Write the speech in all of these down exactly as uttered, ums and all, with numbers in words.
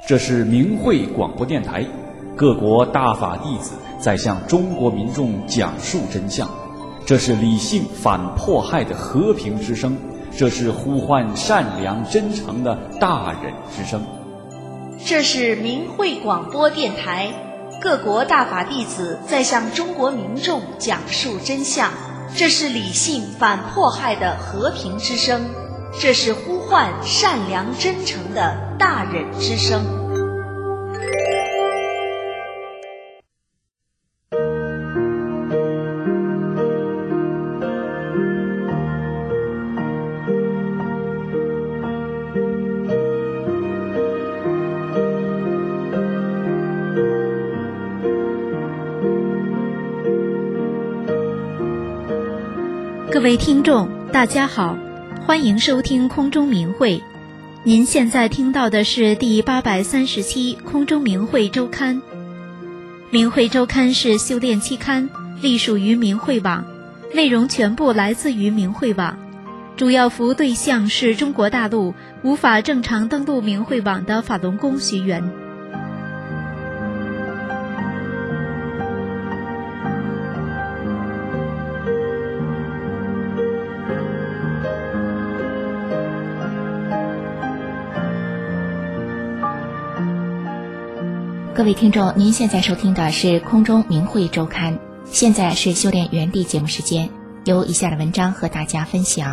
这是明慧广播电台，各国大法弟子在向中国民众讲述真相。这是理性反迫害的和平之声，这是呼唤善良真诚的大忍之声。 这是明慧广播电台，各国大法弟子在向中国民众讲述真相。这是理性反迫害的和平之声，这是呼唤善良真诚的大忍之声。 各位听众大家好，欢迎收听空中明慧。您现在听到的是第八百三十期空中明慧周刊。明慧周刊是修炼期刊，隶属于明慧网，内容全部来自于明慧网，主要服务对象是中国大陆无法正常登录明慧网的法轮功学员。 各位听众，您现在收听的是空中明慧周刊，现在是修炼原地节目时间，由以下的文章和大家分享。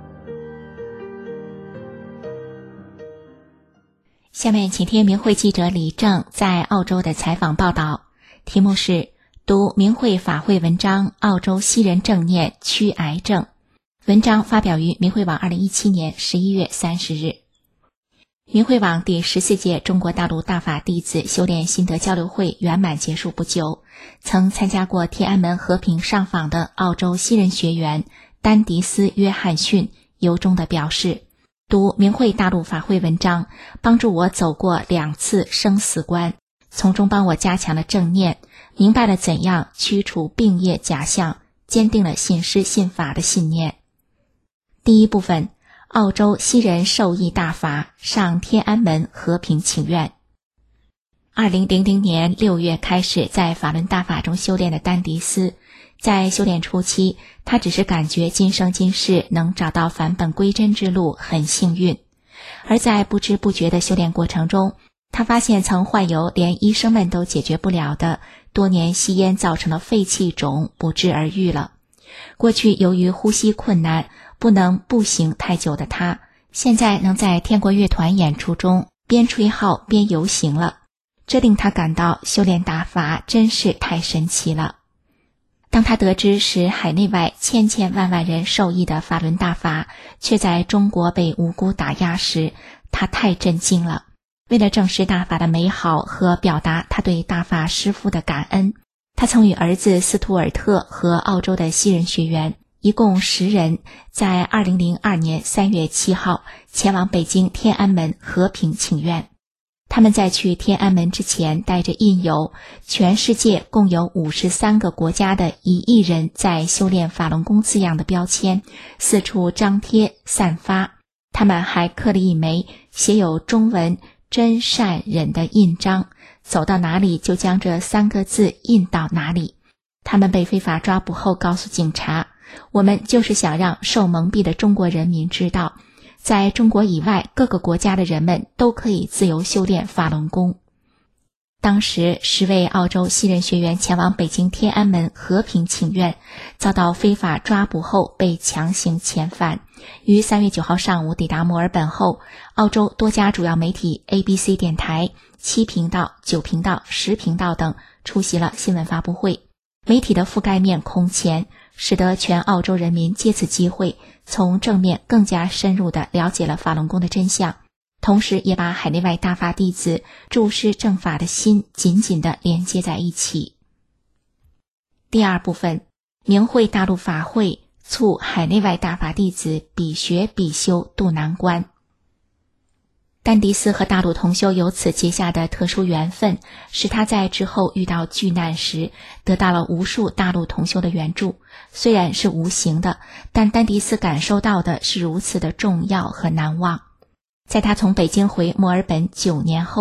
下面请听明慧记者李正在澳洲的采访报道，题目是读明慧法会文章，澳洲西人正念驱癌症。文章发表于明慧网二零一七年十一月三十日。明慧网第十四届中国大陆大法弟子修炼心得交流会圆满结束不久，曾参加过天安门和平上访的澳洲西人学员丹迪斯·约翰逊由衷地表示，读明慧大陆法会文章帮助我走过两次生死关，从中帮我加强了正念，明白了怎样驱除病业假象，坚定了信师信法的信念。第一部分，澳洲西人受益大法上天安门和平请愿。二零零零年六月开始在法轮大法中修炼的丹迪斯，在修炼初期，他只是感觉今生今世能找到返本归真之路很幸运，而在不知不觉的修炼过程中，他发现曾患有连医生们都解决不了的多年吸烟造成的肺气肿不治而愈了。过去由于呼吸困难不能步行太久的他，现在能在天国乐团演出中边吹号边游行了，这令他感到修炼大法真是太神奇了。当他得知使海内外千千万万人受益的法轮大法却在中国被无辜打压时，他太震惊了。为了证实大法的美好和表达他对大法师父的感恩，他曾与儿子斯图尔特和澳洲的西人学员一共十人，在二零零二年三月七号前往北京天安门和平请愿。他们在去天安门之前带着印有全世界共有五十三个国家的一亿人在修炼法轮功字样的标签四处张贴散发，他们还刻了一枚写有中文真善忍的印章，走到哪里就将这三个字印到哪里。他们被非法抓捕后告诉警察，我们就是想让受蒙蔽的中国人民知道，在中国以外各个国家的人们都可以自由修炼法轮功。当时十位澳洲西人学员前往北京天安门和平请愿，遭到非法抓捕后被强行遣返，于三月九号上午抵达墨尔本后，澳洲多家主要媒体 A B C 电台、七频道、九频道、十频道等出席了新闻发布会。媒体的覆盖面空前，使得全澳洲人民借此机会从正面更加深入地了解了法轮功的真相，同时也把海内外大法弟子注师正法的心紧紧地连接在一起。第二部分，明慧大陆法会促海内外大法弟子比学比修渡难关。丹迪斯和大陆同修由此结下的特殊缘分，使他在之后遇到巨难时得到了无数大陆同修的援助，虽然是无形的，但丹迪斯感受到的是如此的重要和难忘。在他从北京回墨尔本九年后，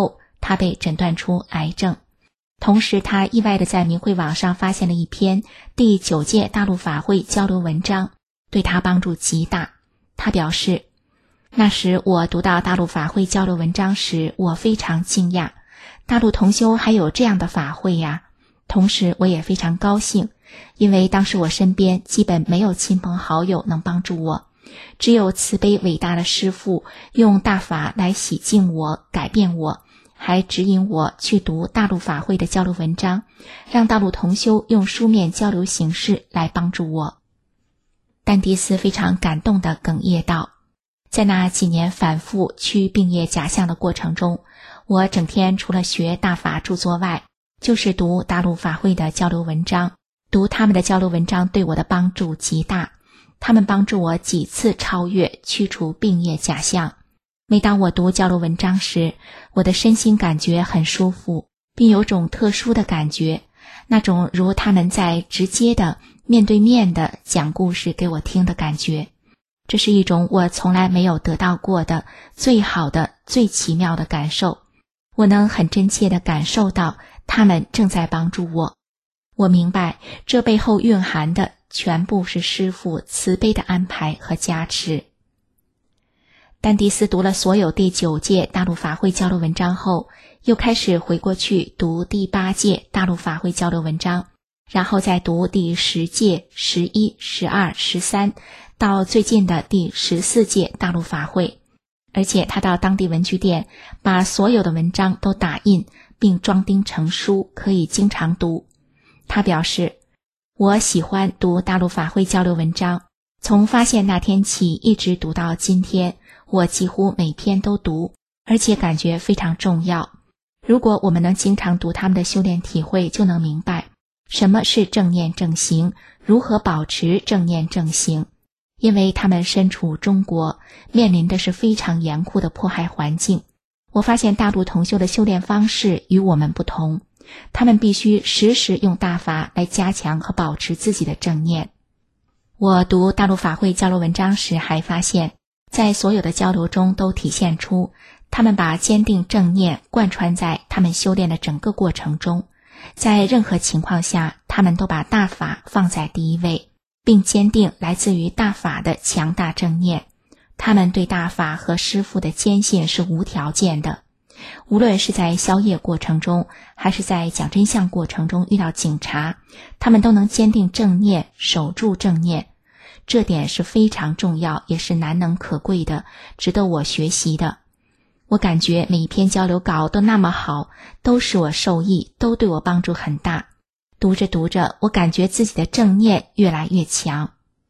他被诊断出癌症。同时他意外地在明慧网上发现了一篇第九届大陆法会交流文章，对他帮助极大。他表示，那时我读到大陆法会交流文章时，我非常惊讶，大陆同修还有这样的法会呀。同时我也非常高兴，因为当时我身边基本没有亲朋好友能帮助我，只有慈悲伟大的师父用大法来洗净我，改变我，还指引我去读大陆法会的交流文章，让大陆同修用书面交流形式来帮助我。丹迪斯非常感动地哽咽道，在那几年反复去病业假象的过程中，我整天除了学大法著作外，就是读大陆法会的交流文章。读他们的交流文章对我的帮助极大，他们帮助我几次超越去除病业假象。每当我读交流文章时，我的身心感觉很舒服，并有种特殊的感觉，那种如他们在直接的面对面的讲故事给我听的感觉。这是一种我从来没有得到过的最好的最奇妙的感受，我能很真切地感受到他们正在帮助我。我明白这背后蕴含的全部是师父慈悲的安排和加持。丹迪斯读了所有第九届大陆法会交流文章后，又开始回过去读第八届大陆法会交流文章，然后再读第十届、十一、十二、十三，到最近的第十四届大陆法会。而且他到当地文具店把所有的文章都打印并装订成书，可以经常读。他表示，我喜欢读大陆法会交流文章，从发现那天起一直读到今天，我几乎每篇都读，而且感觉非常重要。如果我们能经常读他们的修炼体会，就能明白什么是正念正行，如何保持正念正行。因为他们身处中国，面临的是非常严酷的迫害环境。我发现大陆同修的修炼方式与我们不同，他们必须时时用大法来加强和保持自己的正念。我读大陆法会交流文章时还发现，在所有的交流中都体现出他们把坚定正念贯穿在他们修炼的整个过程中，在任何情况下他们都把大法放在第一位，并坚定来自于大法的强大正念。他们对大法和师父的坚信是无条件的，无论是在消业过程中还是在讲真相过程中遇到警察，他们都能坚定正念，守住正念。这点是非常重要，也是难能可贵的，值得我学习的。我感觉每一篇交流稿都那么好，都使我受益，都对我帮助很大。读着读着，我感觉自己的正念越来越强。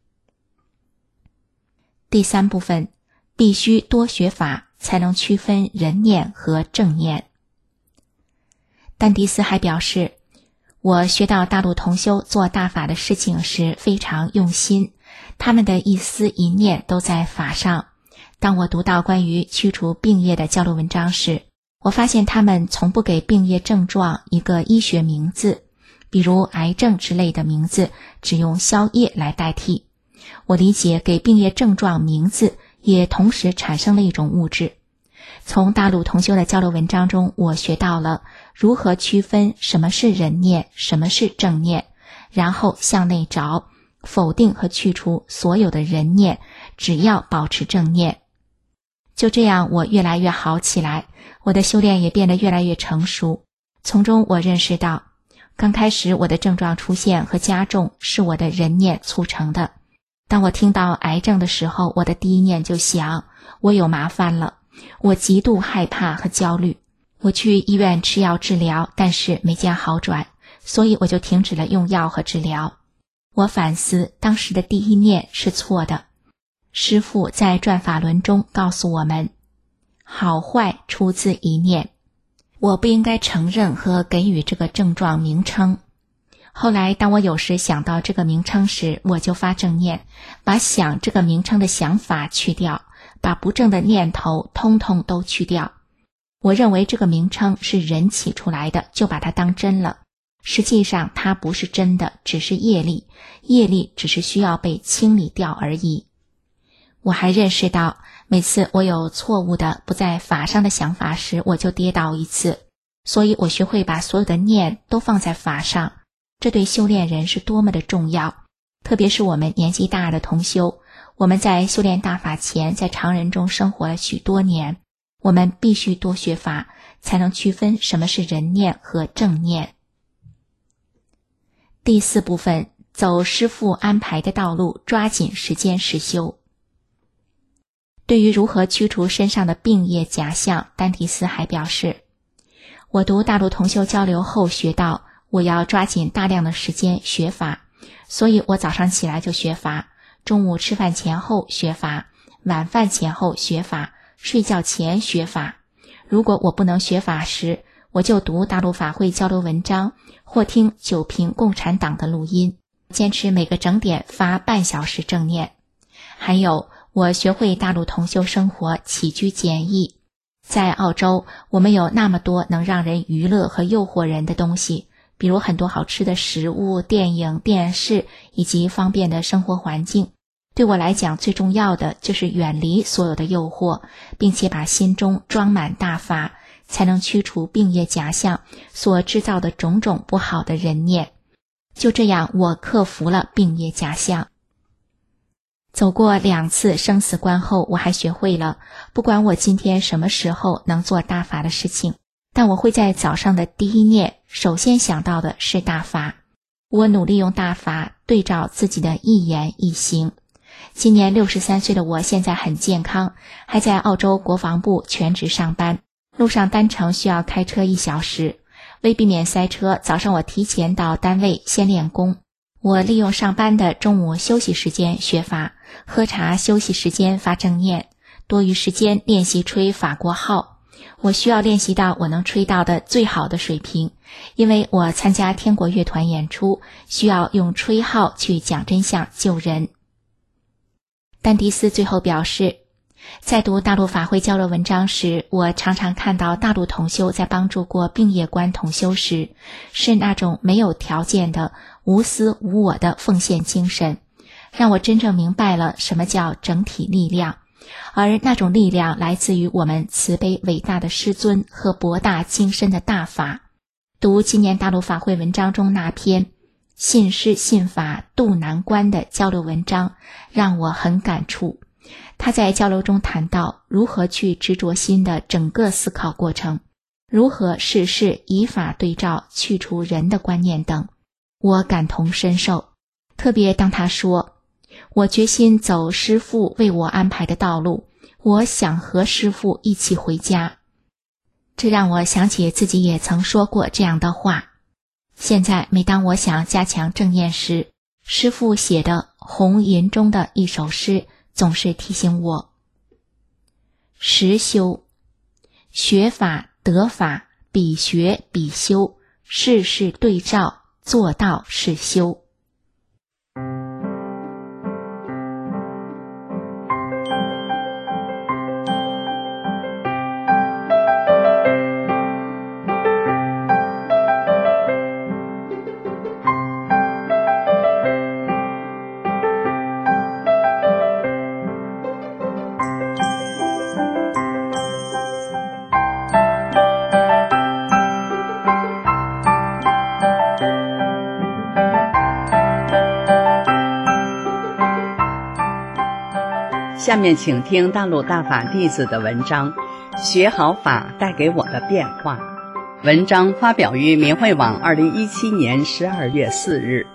第三部分，必须多学法才能区分人念和正念。丹迪斯还表示，我学到大陆同修做大法的事情时非常用心，他们的一丝一念都在法上。当我读到关于驱除病业的交流文章时，我发现他们从不给病业症状一个医学名字，比如癌症之类的名字，只用消业来代替。我理解给病业症状名字也同时产生了一种物质。从大陆同修的交流文章中，我学到了如何区分什么是人念，什么是正念，然后向内找，否定和去除所有的人念，只要保持正念。就这样，我越来越好起来，我的修炼也变得越来越成熟。从中我认识到，刚开始我的症状出现和加重是我的人念促成的。当我听到癌症的时候，我的第一念就想，我有麻烦了，我极度害怕和焦虑。我去医院吃药治疗，但是没见好转，所以我就停止了用药和治疗。我反思当时的第一念是错的。师父在转法轮中告诉我们，好坏出自一念。我不应该承认和给予这个症状名称。后来当我有时想到这个名称时，我就发正念，把想这个名称的想法去掉，把不正的念头通通都去掉。我认为这个名称是人起出来的，就把它当真了。实际上它不是真的，只是业力，业力只是需要被清理掉而已。我还认识到，每次我有错误的不在法上的想法时，我就跌倒一次。 所以我学会把所有的念都放在法上，这对修炼人是多么的重要。特别是我们年纪大的同修，我们在修炼大法前，在常人中生活了许多年，我们必须多学法，才能区分什么是人念和正念。第四部分，走师父安排的道路，抓紧时间实修。对于如何驱除身上的病业假象，丹提斯还表示，我读大陆同修交流后学到，我要抓紧大量的时间学法，所以我早上起来就学法，中午吃饭前后学法，晚饭前后学法，睡觉前学法。如果我不能学法时，我就读大陆法会交流文章，或听九评共产党的录音，坚持每个整点发半小时正念。还有，我学会大陆同修生活起居简易。在澳洲，我们有那么多能让人娱乐和诱惑人的东西，比如很多好吃的食物、电影、电视以及方便的生活环境。对我来讲，最重要的就是远离所有的诱惑，并且把心中装满大法，才能驱除病业假象所制造的种种不好的人念。就这样，我克服了病业假象。走过两次生死关后，我还学会了，不管我今天什么时候能做大法的事情，但我会在早上的第一念首先想到的是大法。我努力用大法对照自己的一言一行。今年六十三岁的我现在很健康，还在澳洲国防部全职上班，路上单程需要开车一小时。为避免塞车，早上我提前到单位先练功。我利用上班的中午休息时间学法，喝茶休息时间发正念，多余时间练习吹法国号。我需要练习到我能吹到的最好的水平，因为我参加天国乐团演出，需要用吹号去讲真相救人。丹迪斯最后表示，在读大陆法会交流文章时，我常常看到大陆同修在帮助过病业观同修时，是那种没有条件的无私无我的奉献精神，让我真正明白了什么叫整体力量。而那种力量来自于我们慈悲伟大的师尊和博大精深的大法。读今年大陆法会文章中那篇信师信法度难关的交流文章，让我很感触。他在交流中谈到如何去执着心的整个思考过程，如何事事以法对照，去除人的观念等，我感同身受。特别当他说，我决心走师父为我安排的道路，我想和师父一起回家。这让我想起自己也曾说过这样的话。现在每当我想加强正念时，师父写的红银中的一首诗总是提醒我，实修，学法得法，比学比修，事事对照，做到是修。 下面请听大陆大法弟子的文章《学好法带给我的变化》。文章发表于明慧网二零一七年十二月四日。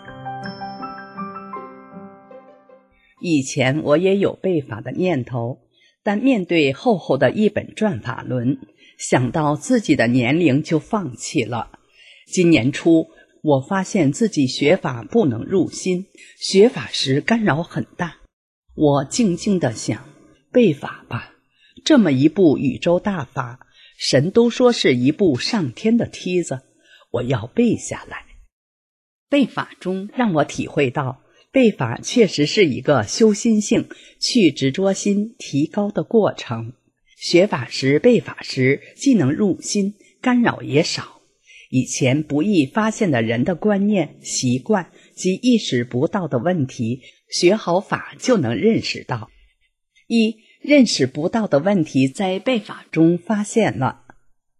以前我也有背法的念头，但面对厚厚的一本转法轮，想到自己的年龄就放弃了。今年初，我发现自己学法不能入心，学法时干扰很大。我静静地想，背法吧，这么一部宇宙大法，神都说是一部上天的梯子，我要背下来。背法中让我体会到，背法确实是一个修心性、去执着心提高的过程。学法时背法时既能入心，干扰也少。以前不易发现的人的观念、习惯及意识不到的问题，学好法就能认识到。一、认识不到的问题在背法中发现了。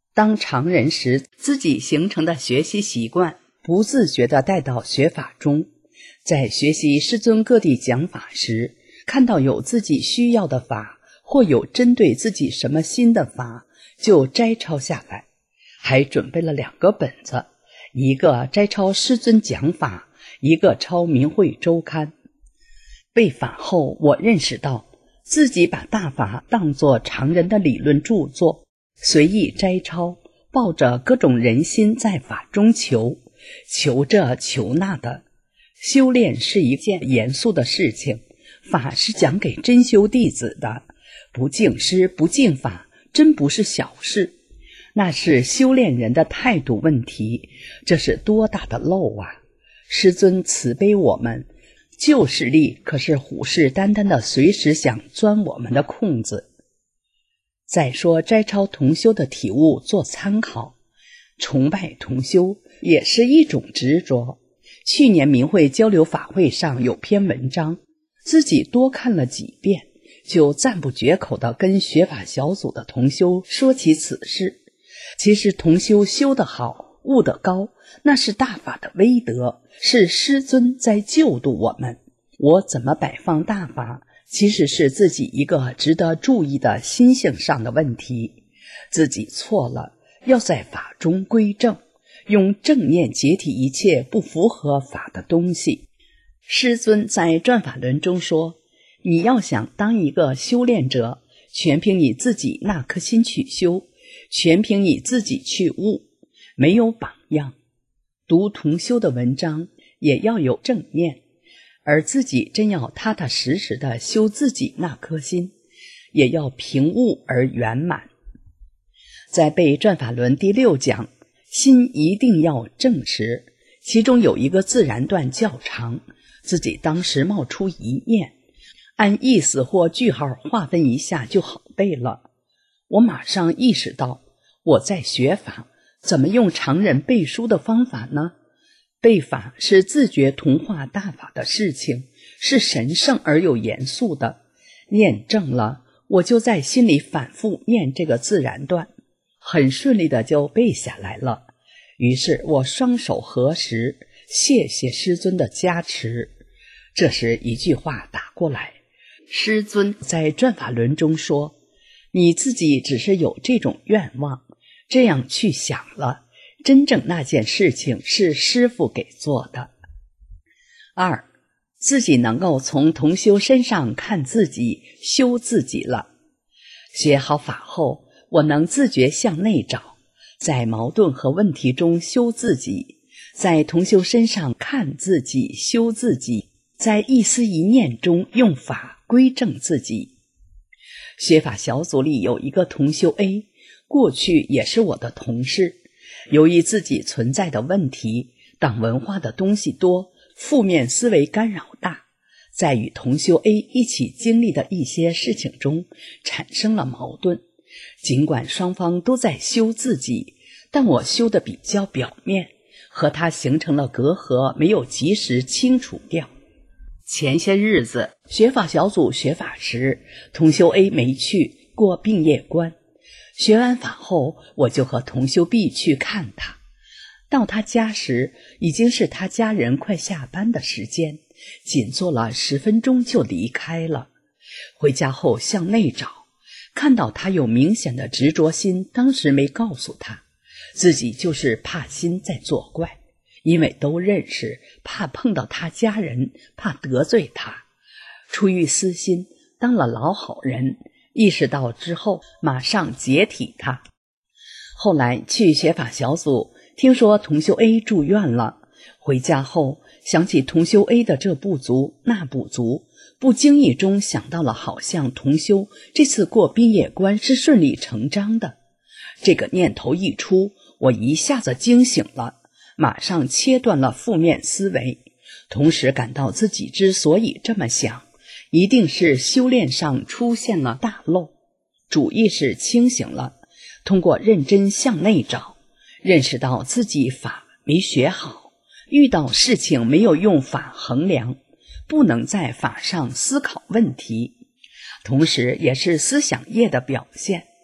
当常人时，自己形成的学习习惯不自觉地带到学法中，在学习师尊各地讲法时，看到有自己需要的法，或有针对自己什么新的法，就摘抄下来，还准备了两个本子，一个摘抄师尊讲法，一个抄明慧周刊。背法后，我认识到自己把大法当作常人的理论著作，随意摘抄，抱着各种人心在法中求，求这求那的。修炼是一件严肃的事情，法是讲给真修弟子的，不敬师不敬法真不是小事，那是修炼人的态度问题，这是多大的漏啊！师尊慈悲我们，旧势力可是虎视眈眈的，随时想钻我们的空子。再说摘抄同修的体悟做参考，崇拜同修也是一种执着。去年明慧交流法会上有篇文章，自己多看了几遍，就赞不绝口地跟学法小组的同修说起此事。其实同修修得好，悟得高，那是大法的威德，是师尊在救度我们。我怎么摆放大法，其实是自己一个值得注意的心性上的问题。自己错了，要在法中归正，用正念解体一切不符合法的东西。师尊在转法轮中说，你要想当一个修炼者，全凭你自己那颗心去修，全凭你自己去悟，没有榜样。读同修的文章也要有正念，而自己真要踏踏实实地修自己那颗心，也要平悟而圆满。在背转法轮第六讲，心一定要正时，其中有一个自然段较长，自己当时冒出一念，按意思或句号划分一下就好背了。我马上意识到，我在学法，怎么用常人背书的方法呢？背法是自觉同化大法的事情，是神圣而又严肃的。念正了，我就在心里反复念这个自然段，很顺利的就背下来了。于是我双手合十，谢谢师尊的加持。这时一句话打过来，师尊在转法轮中说，你自己只是有这种愿望，这样去想了，真正那件事情是师父给做的。二，自己能够从同修身上看自己，修自己了。学好法后，我能自觉向内找，在矛盾和问题中修自己，在同修身上看自己，修自己，在一思一念中用法归正自己。学法小组里有一个同修 A， 过去也是我的同事，由于自己存在的问题，党文化的东西多，负面思维干扰大，在与同修 A 一起经历的一些事情中产生了矛盾。尽管双方都在修自己，但我修的比较表面，和他形成了隔阂，没有及时清除掉。前些日子学法小组学法时，同修 A 没去，过病业关。学完法后，我就和同修 B 去看他。到他家时，已经是他家人快下班的时间，仅坐了十分钟就离开了。回家后向内找，看到他有明显的执着心，当时没告诉他，自己就是怕心在作怪，因为都认识，怕碰到他家人，怕得罪他，出于私心当了老好人，意识到之后马上解体他。后来去学法小组，听说同修 A 住院了，回家后想起同修 A 的这不足那不足，不经意中想到了好像同修这次过毕业关是顺理成章的。这个念头一出，我一下子惊醒了，马上切断了负面思维，同时感到自己之所以这么想，一定是修炼上出现了大漏，主意识清醒了，通过认真向内找，认识到自己法没学好，遇到事情没有用法衡量，不能在法上思考问题，同时也是思想业的表现。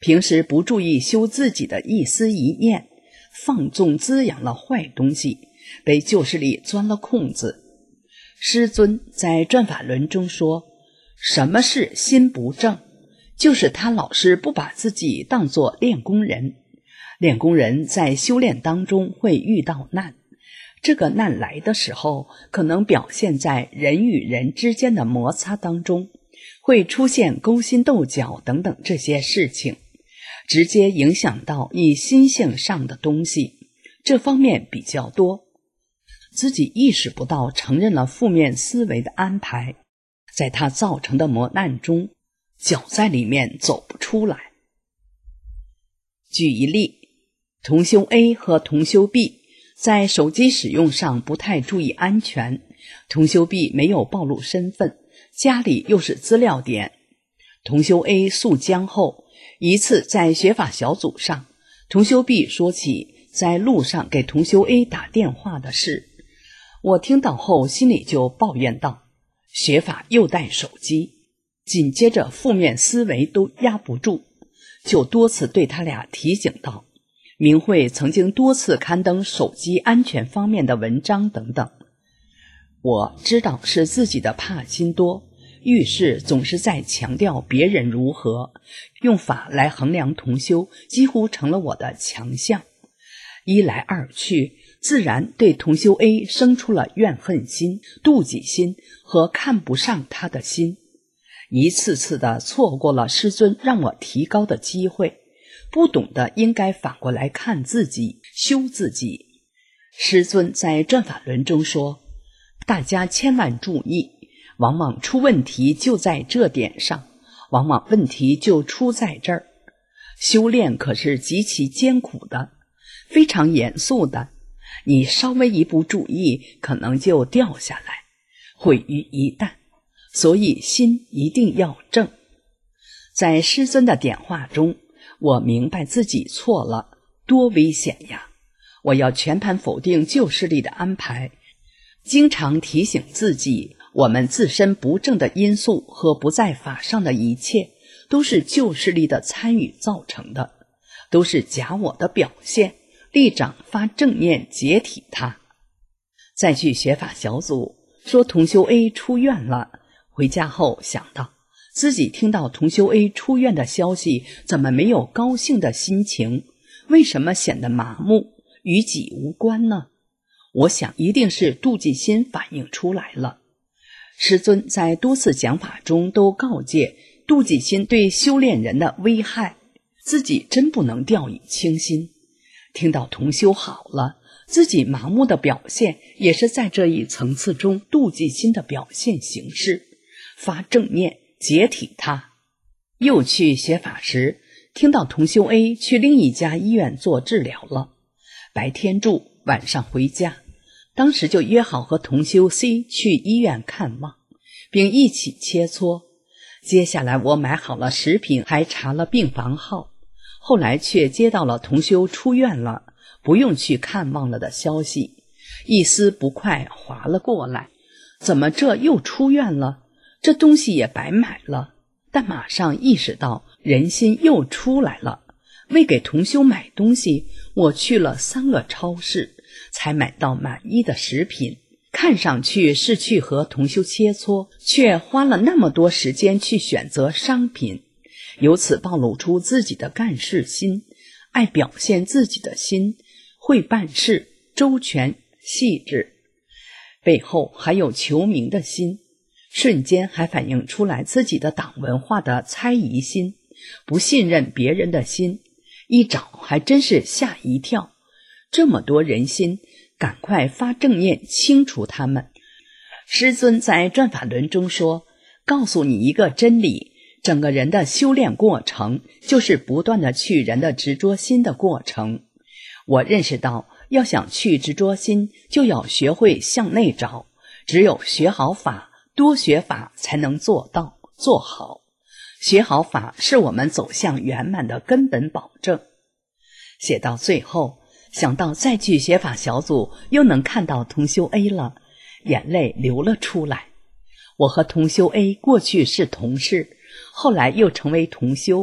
平时不注意修自己的一思一念，放纵滋养了坏东西，被旧势力钻了空子。师尊在转法轮中说，什么是心不正？就是他老师不把自己当作练功人。练功人在修炼当中会遇到难，这个难来的时候，可能表现在人与人之间的摩擦当中，会出现勾心斗角等等这些事情，直接影响到你心性上的东西，这方面比较多。自己意识不到，承认了负面思维的安排，在它造成的磨难中，搅在里面走不出来。举一例，同修 A 和同修 B 在手机使用上不太注意安全，同修 B 没有暴露身份，家里又是资料点。同修 A 诉僵后，一次在学法小组上，同修 B 说起在路上给同修 A 打电话的事，我听到后心里就抱怨道，学法又带手机，紧接着负面思维都压不住，就多次对他俩提醒道，明慧曾经多次刊登手机安全方面的文章等等。我知道是自己的怕心多，遇事总是在强调别人如何，用法来衡量同修几乎成了我的强项。一来二去，自然对同修 A 生出了怨恨心、妒忌心和看不上他的心，一次次的错过了师尊让我提高的机会，不懂得应该反过来看自己，修自己。师尊在转法轮中说，大家千万注意，往往出问题就在这点上，往往问题就出在这儿。修炼可是极其艰苦的，非常严肃的，你稍微一不注意，可能就掉下来，毁于一旦。所以心一定要正。在师尊的点化中，我明白自己错了，多危险呀！我要全盘否定旧势力的安排，经常提醒自己，我们自身不正的因素和不在法上的一切，都是旧势力的参与造成的，都是假我的表现，立掌发正念解体它。再去学法小组，说同修 A 出院了，回家后想到自己听到同修 A 出院的消息，怎么没有高兴的心情？为什么显得麻木，与己无关呢？我想一定是妒忌心反映出来了。师尊在多次讲法中都告诫妒忌心对修炼人的危害，自己真不能掉以轻心。听到同修好了，自己麻木的表现也是在这一层次中妒忌心的表现形式，发正念解体它。又去学法时，听到同修 A 去另一家医院做治疗了，白天住，晚上回家，当时就约好和同修 C 去医院看望，并一起切磋。接下来我买好了食品，还查了病房号，后来却接到了同修出院了，不用去看望了的消息，一丝不快划了过来，怎么这又出院了？这东西也白买了。但马上意识到人心又出来了，为给同修买东西，我去了三个超市，才买到满意的食品。看上去是去和同修切磋，却花了那么多时间去选择商品，由此暴露出自己的干事心，爱表现自己的心，会办事，周全细致，背后还有求名的心，瞬间还反映出来自己的党文化的猜疑心，不信任别人的心，一找还真是吓一跳。这么多人心，赶快发正念清除他们。师尊在转法轮中说，告诉你一个真理，整个人的修炼过程就是不断的去人的执着心的过程。我认识到，要想去执着心，就要学会向内找，只有学好法，多学法才能做到做好。学好法是我们走向圆满的根本保证。写到最后，想到再去学法小组又能看到同修 A 了，眼泪流了出来。我和同修 A 过去是同事，后来又成为同修，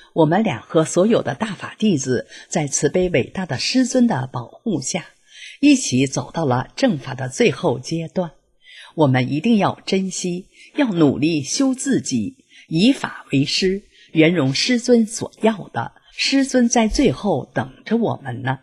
我们俩和所有的大法弟子在慈悲伟大的师尊的保护下，一起走到了正法的最后阶段。我们一定要珍惜，要努力修自己，以法为师，圆融师尊所要的。师尊在最后等着我们呢。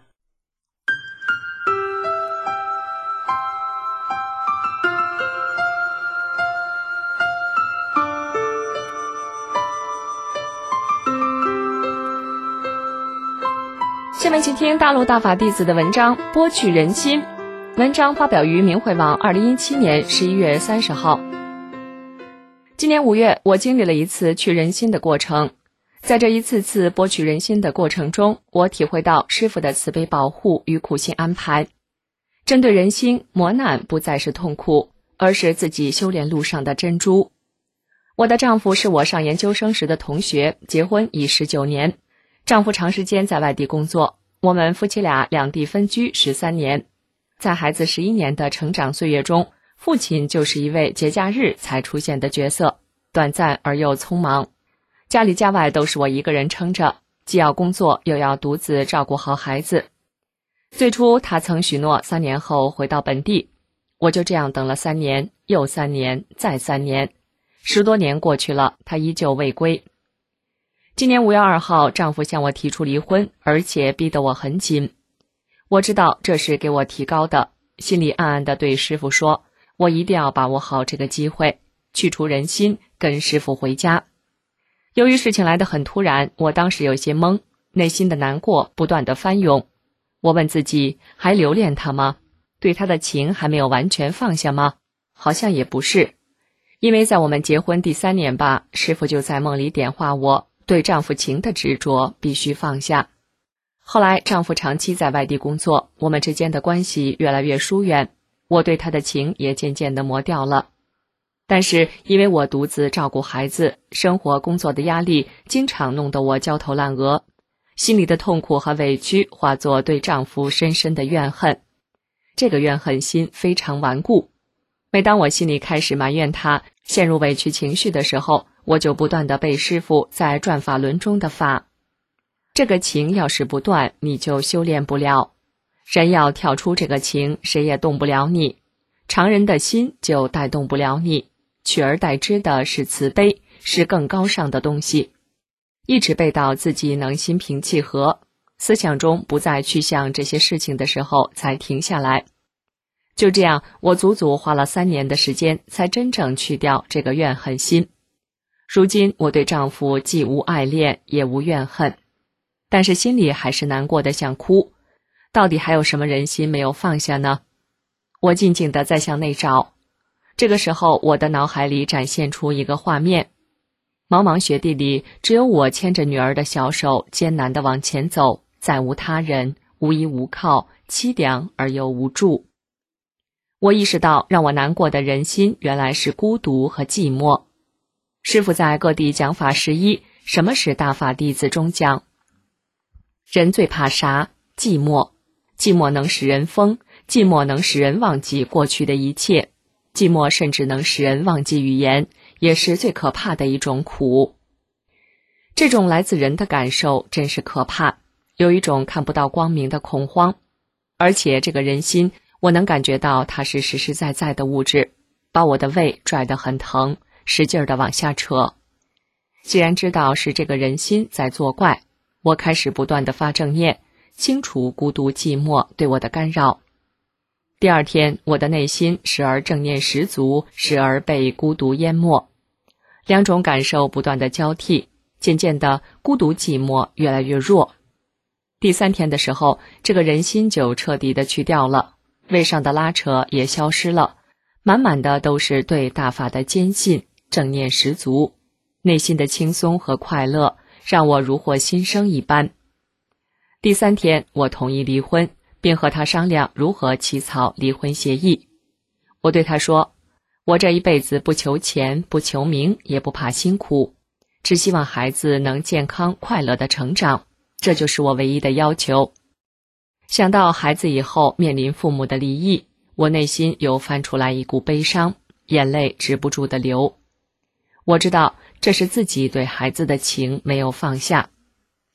下面请听大陆大法弟子的文章《剥去人心》。文章发表于明慧网二零一七年十一月三十号。今年五月，我经历了一次去人心的过程。在这一次次剥去人心的过程中，我体会到师父的慈悲保护与苦心安排。针对人心，磨难不再是痛苦，而是自己修炼路上的珍珠。我的丈夫是我上研究生时的同学，结婚已十九年。丈夫长时间在外地工作，我们夫妻俩两地分居十三年。在孩子十一年的成长岁月中，父亲就是一位节假日才出现的角色，短暂而又匆忙。家里家外都是我一个人撑着，既要工作又要独自照顾好孩子。最初他曾许诺三年后回到本地，我就这样等了三年，又三年，再三年，十多年过去了，他依旧未归。今年五月二号，丈夫向我提出离婚，而且逼得我很紧。我知道这是给我提高的，心里暗暗地对师父说，我一定要把握好这个机会，去除人心，跟师父回家。由于事情来得很突然，我当时有些懵，内心的难过不断地翻涌。我问自己，还留恋他吗？对他的情还没有完全放下吗？好像也不是，因为在我们结婚第三年吧，师父就在梦里点化我，对丈夫情的执着必须放下。后来丈夫长期在外地工作，我们之间的关系越来越疏远，我对他的情也渐渐地磨掉了。但是因为我独自照顾孩子，生活工作的压力经常弄得我焦头烂额，心里的痛苦和委屈化作对丈夫深深的怨恨。这个怨恨心非常顽固，每当我心里开始埋怨他，陷入委屈情绪的时候，我就不断地背师父在转法轮中的法。这个情要是不断，你就修炼不了。人要跳出这个情，谁也动不了你。常人的心就带动不了你，取而代之的是慈悲，是更高尚的东西。一直背到自己能心平气和，思想中不再去想这些事情的时候，才停下来。就这样，我足足花了三年的时间，才真正去掉这个怨恨心。如今我对丈夫既无爱恋，也无怨恨，但是心里还是难过的想哭。到底还有什么人心没有放下呢？我静静地在向内找。这个时候，我的脑海里展现出一个画面，茫茫雪地里，只有我牵着女儿的小手，艰难地往前走，再无他人，无依无靠，凄凉而又无助。我意识到，让我难过的人心原来是孤独和寂寞。师父在各地讲法十一，什么是大法弟子中讲，人最怕啥？寂寞。寂寞能使人疯，寂寞能使人忘记过去的一切，寂寞甚至能使人忘记语言，也是最可怕的一种苦。这种来自人的感受真是可怕，有一种看不到光明的恐慌。而且这个人心，我能感觉到它是实实在在的物质，把我的胃拽得很疼，使劲地往下扯。既然知道是这个人心在作怪，我开始不断地发正念，清除孤独寂寞对我的干扰。第二天，我的内心时而正念十足，时而被孤独淹没，两种感受不断的交替，渐渐的孤独寂寞越来越弱。第三天的时候，这个人心就彻底的去掉了，胃上的拉扯也消失了，满满的都是对大法的坚信，正念十足，内心的轻松和快乐让我如获新生一般。第三天，我同意离婚，并和他商量如何起草离婚协议。我对他说，我这一辈子不求钱，不求名，也不怕辛苦，只希望孩子能健康快乐的成长，这就是我唯一的要求。想到孩子以后面临父母的离异，我内心又翻出来一股悲伤，眼泪止不住的流。我知道这是自己对孩子的情没有放下，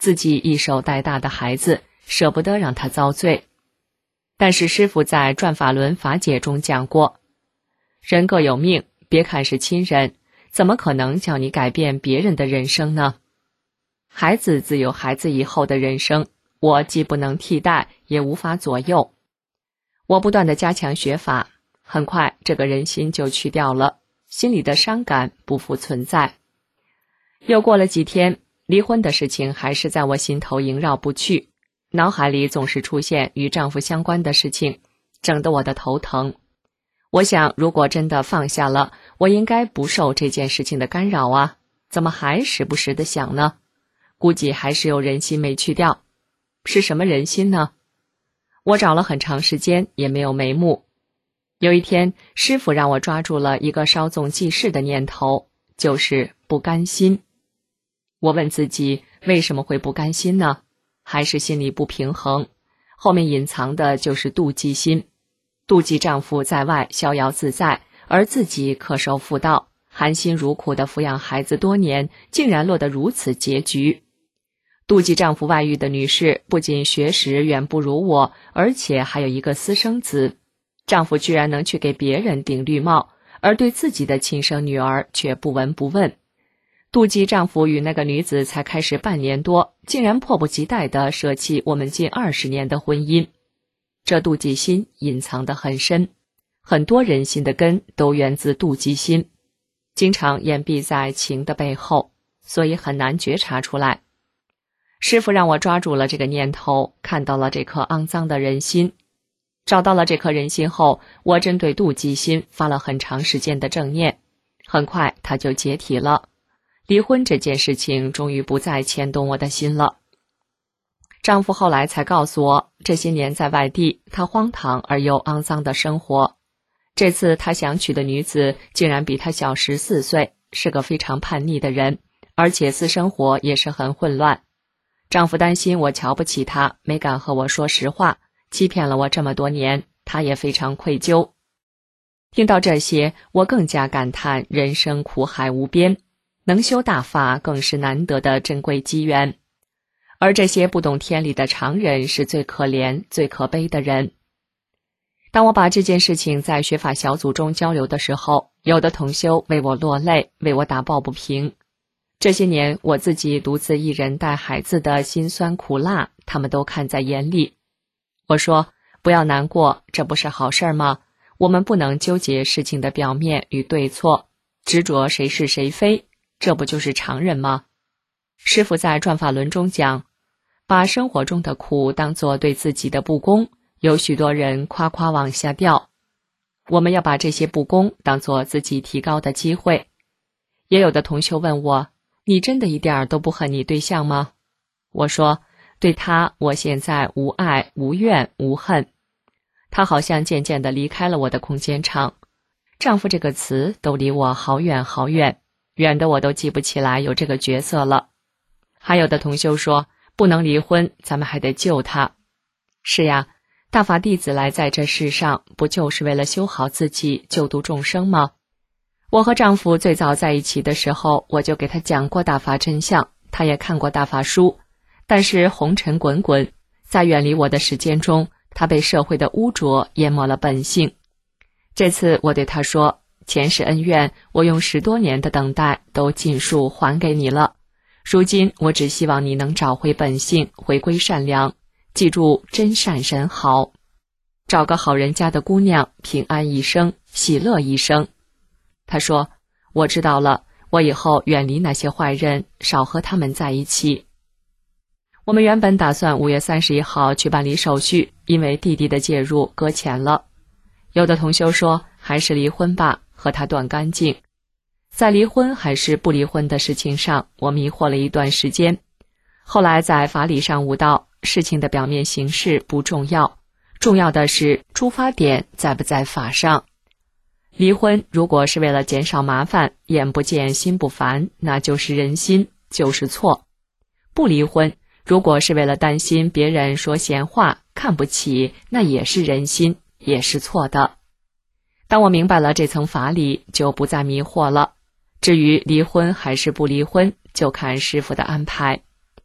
自己一手带大的孩子，舍不得让他遭罪。但是师父在《转法轮法解》中讲过，人各有命，别看是亲人，怎么可能叫你改变别人的人生呢？孩子自有孩子以后的人生，我既不能替代，也无法左右。我不断地加强学法，很快这个人心就去掉了，心里的伤感不复存在。又过了几天，离婚的事情还是在我心头萦绕不去，脑海里总是出现与丈夫相关的事情，整得我的头疼。我想，如果真的放下了，我应该不受这件事情的干扰啊，怎么还时不时地想呢？估计还是有人心没去掉。是什么人心呢？我找了很长时间也没有眉目。有一天，师父让我抓住了一个稍纵即逝的念头，就是不甘心。我问自己，为什么会不甘心呢？还是心里不平衡，后面隐藏的就是妒忌心，妒忌丈夫在外逍遥自在，而自己恪守妇道，含辛茹苦地抚养孩子多年，竟然落得如此结局。妒忌丈夫外遇的女士不仅学识远不如我，而且还有一个私生子，丈夫居然能去给别人顶绿帽，而对自己的亲生女儿却不闻不问。妒忌丈夫与那个女子才开始半年多，竟然迫不及待地舍弃我们近二十年的婚姻。这妒忌心隐藏得很深，很多人心的根都源自妒忌心，经常掩蔽在情的背后，所以很难觉察出来。师父让我抓住了这个念头，看到了这颗肮脏的人心。找到了这颗人心后，我针对妒忌心发了很长时间的正念，很快它就解体了。离婚这件事情终于不再牵动我的心了。丈夫后来才告诉我，这些年在外地，他荒唐而又肮脏的生活。这次他想娶的女子竟然比他小十四岁，是个非常叛逆的人，而且私生活也是很混乱。丈夫担心我瞧不起他，没敢和我说实话，欺骗了我这么多年，他也非常愧疚。听到这些，我更加感叹人生苦海无边，能修大法更是难得的珍贵机缘。而这些不懂天理的常人是最可怜、最可悲的人。当我把这件事情在学法小组中交流的时候，有的同修为我落泪，为我打抱不平。这些年我自己独自一人带孩子的辛酸苦辣，他们都看在眼里。我说，不要难过，这不是好事吗？我们不能纠结事情的表面与对错，执着谁是谁非，这不就是常人吗？师父在《转法轮》中讲，把生活中的苦当作对自己的不公，有许多人夸夸往下掉。我们要把这些不公当作自己提高的机会。也有的同修问我，你真的一点儿都不恨你对象吗？我说，对他，我现在无爱、无怨、无恨。他好像渐渐地离开了我的空间场。丈夫这个词都离我好远好远，远的我都记不起来有这个角色了。还有的同修说，不能离婚，咱们还得救他。是呀，大法弟子来在这世上，不就是为了修好自己，救度众生吗？我和丈夫最早在一起的时候，我就给他讲过大法真相，他也看过大法书，但是红尘滚滚，在远离我的时间中，他被社会的污浊淹没了本性。这次我对他说，前世恩怨，我用十多年的等待都尽数还给你了，如今我只希望你能找回本性，回归善良，记住真善人好，找个好人家的姑娘，平安一生，喜乐一生。他说，我知道了，我以后远离那些坏人，少和他们在一起。我们原本打算五月三十一号去办理手续，因为弟弟的介入搁浅了。有的同修说，还是离婚吧，和他断干净。在离婚还是不离婚的事情上，我迷惑了一段时间。后来在法理上悟到，事情的表面形式不重要，重要的是出发点在不在法上。离婚如果是为了减少麻烦，眼不见心不烦，那就是人心，就是错。不离婚如果是为了担心别人说闲话，看不起，那也是人心，也是错的。当我明白了这层法理，就不再迷惑了。至于离婚还是不离婚，就看师父的安排。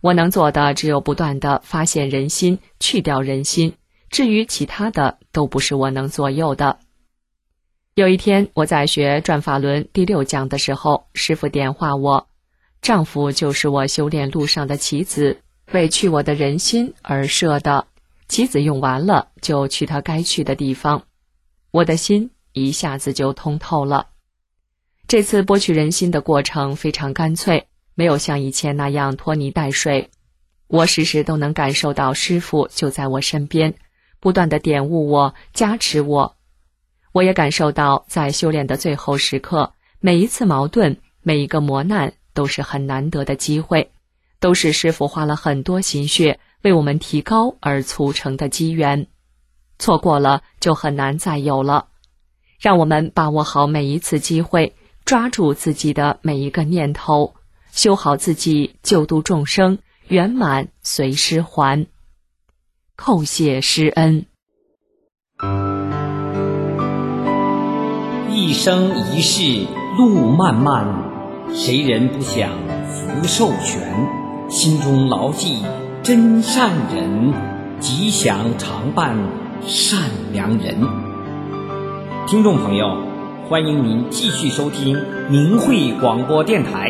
我能做的只有不断地发现人心，去掉人心，至于其他的都不是我能左右的。有一天我在学转法轮第六讲的时候，师父点化我，丈夫就是我修炼路上的棋子，为去我的人心而设的，棋子用完了就去他该去的地方。我的心一下子就通透了。这次剥去人心的过程非常干脆，没有像以前那样拖泥带水，我时时都能感受到师父就在我身边，不断地点悟我，加持我。我也感受到在修炼的最后时刻，每一次矛盾，每一个磨难都是很难得的机会，都是师父花了很多心血为我们提高而促成的机缘，错过了就很难再有了。让我们把握好每一次机会，抓住自己的每一个念头，修好自己，救度众生，圆满随师还。叩谢师恩。 一生一世路漫漫，谁人不想福寿全？心中牢记真善人，吉祥常伴善良人。听众朋友，欢迎您继续收听明慧广播电台。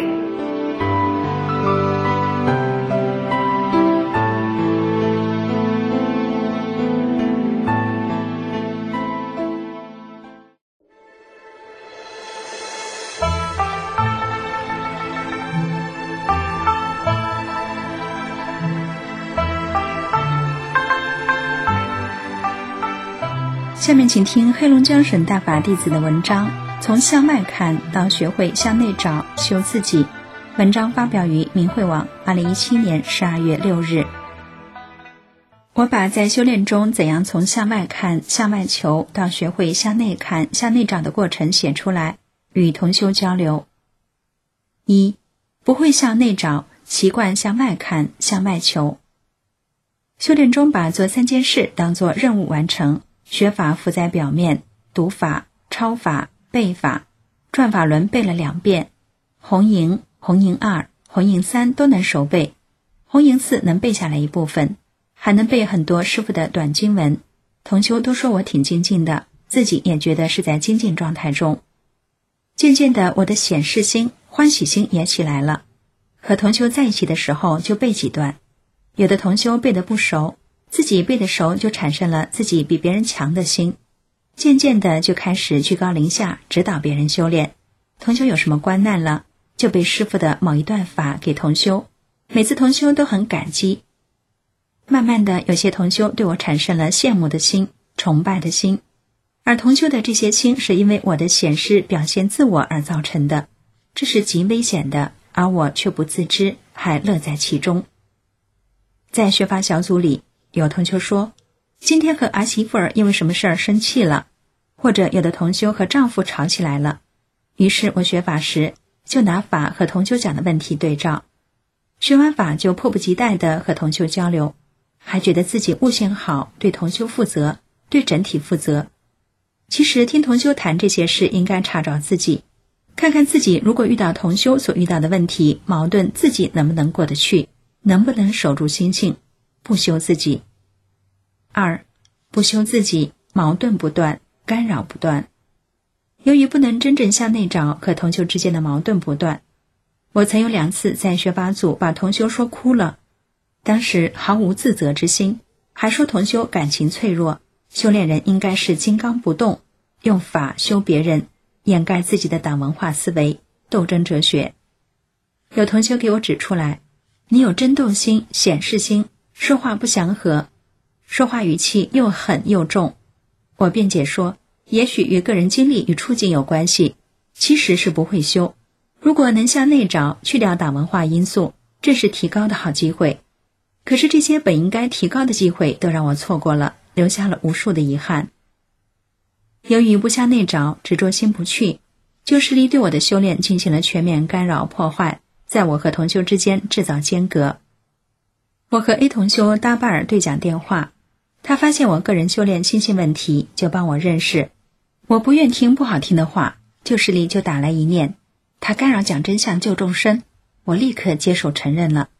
下面请听黑龙江省大法弟子的文章，从向外看到学会向内找，修自己。文章发表于明慧网二零一七年十二月六日。我把在修炼中怎样从向外看、向外求到学会向内看、向内找的过程写出来，与同修交流。一、不会向内找，习惯向外看、向外求。修炼中把做三件事当作任务完成，学法浮在表面，读法、抄法、背法，转法轮背了两遍，红营、红营二、红营三都能熟背，红营四能背下来一部分，还能背很多师父的短经文。同修都说我挺精进的，自己也觉得是在精进状态中。渐渐的，我的显示心、欢喜心也起来了。和同修在一起的时候就背几段，有的同修背得不熟，自己背得熟就产生了自己比别人强的心，渐渐的就开始居高临下指导别人修炼。同修有什么关难了，就背师父的某一段法给同修，每次同修都很感激。慢慢的，有些同修对我产生了羡慕的心、崇拜的心，而同修的这些心是因为我的显示表现自我而造成的，这是极危险的，而我却不自知，还乐在其中。在学法小组里，有同修说今天和儿媳妇儿因为什么事儿生气了，或者有的同修和丈夫吵起来了，于是我学法时就拿法和同修讲的问题对照，学完法就迫不及待地和同修交流，还觉得自己悟性好，对同修负责，对整体负责。其实听同修谈这些事，应该查找自己，看看自己如果遇到同修所遇到的问题矛盾，自己能不能过得去，能不能守住心性，不修自己。二、不修自己，矛盾不断，干扰不断。由于不能真正向内找，和同修之间的矛盾不断，我曾有两次在学法组把同修说哭了，当时毫无自责之心，还说同修感情脆弱，修炼人应该是金刚不动，用法修别人，掩盖自己的党文化思维、斗争哲学。有同修给我指出来，你有争斗心、显示心，说话不祥和，说话语气又狠又重。我辩解说，也许与个人经历与处境有关系，其实是不会修。如果能向内找，去掉党文化因素，这是提高的好机会。可是这些本应该提高的机会都让我错过了，留下了无数的遗憾。由于不向内找，执着心不去，旧势力对我的修炼进行了全面干扰破坏，在我和同修之间制造间隔。我和 A 同修搭巴尔对讲电话，他发现我个人修炼心性问题，就帮我认识。我不愿听不好听的话，旧势力就打来一念，他干扰讲真相救众生，我立刻接受承认了。